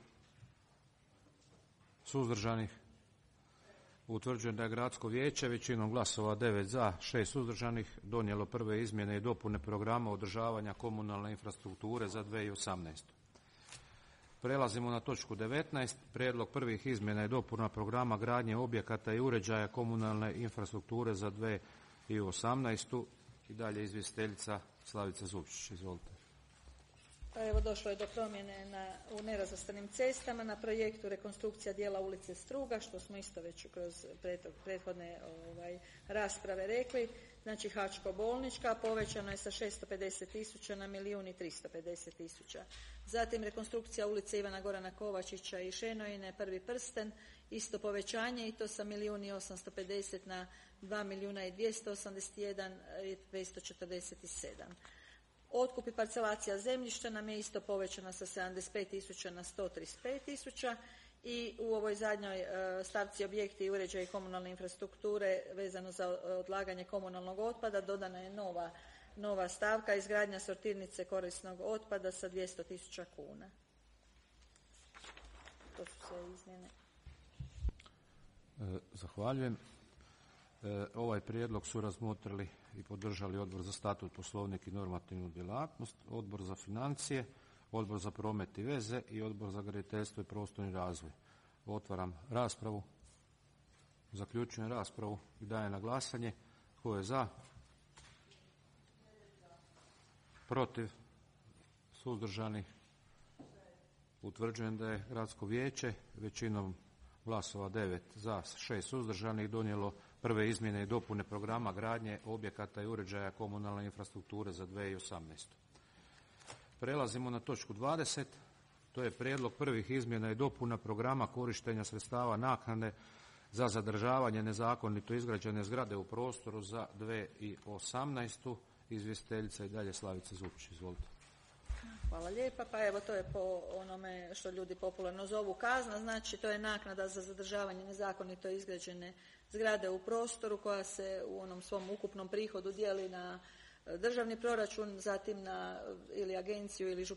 Suzdržanih? Utvrđujem da je Gradsko vijeće većinom glasova devet za, šest suzdržanih donijelo prve izmjene i dopune programa održavanja komunalne infrastrukture za dvije tisuće osamnaestu. Prelazimo na točku devetnaest. Prijedlog prvih izmjena i dopuna programa gradnje objekata i uređaja komunalne infrastrukture za dvije tisuće osamnaestu. I dalje izvjestiteljica Slavica Zupčić. Izvolite. Pa evo, došlo je do promjene na, u nerazvrstanim cestama na projektu rekonstrukcija dijela ulice Struga, što smo isto već kroz prethodne ovaj, rasprave rekli. Znači, Hačko-bolnička povećano je sa šesto pedeset tisuća na milijun i tristo pedeset tisuća. Zatim rekonstrukcija ulice Ivana Gorana Kovačića i Šenojine, Prvi prsten, isto povećanje i to sa milijun i osamsto pedeset na dva milijuna i dvjesto osamdeset jedan i dvjesto četrdeset sedam. Otkup i parcelacija zemljišta nam je isto povećana sa sedamdeset pet tisuća na sto trideset pet tisuća i u ovoj zadnjoj stavci objekti i uređaji komunalne infrastrukture vezano za odlaganje komunalnog otpada dodana je nova, nova stavka, izgradnja sortirnice korisnog otpada sa dvjesto tisuća kuna. To su sve izmjene. Zahvaljujem. Ovaj prijedlog su razmotrili i podržali Odbor za statut, poslovnik i normativnu djelatnost, Odbor za financije, Odbor za promet i veze i Odbor za graditeljstvo i prostorni razvoj. Otvaram raspravu. Zaključujem raspravu i dajem na glasanje. Tko je za? Protiv? Suzdržani? Utvrđujem da je Gradsko vijeće većinom glasova devet za, šest suzdržanih donijelo prve izmjene i dopune programa gradnje objekata i uređaja komunalne infrastrukture za dvije tisuće osamnaestu. Prelazimo na točku dvadeset. To je prijedlog prvih izmjena i dopuna programa korištenja sredstava naknade za zadržavanje nezakonito izgrađene zgrade u prostoru za dvije tisuće osamnaestu. Izvjestiteljica i dalje Slavica Zupčić. Izvolite. Hvala lijepa. Pa evo, to je po onome što ljudi popularno zovu kazna, znači to je naknada za zadržavanje nezakonito izgrađene zgrade u prostoru koja se u onom svom ukupnom prihodu dijeli na državni proračun, zatim na ili agenciju ili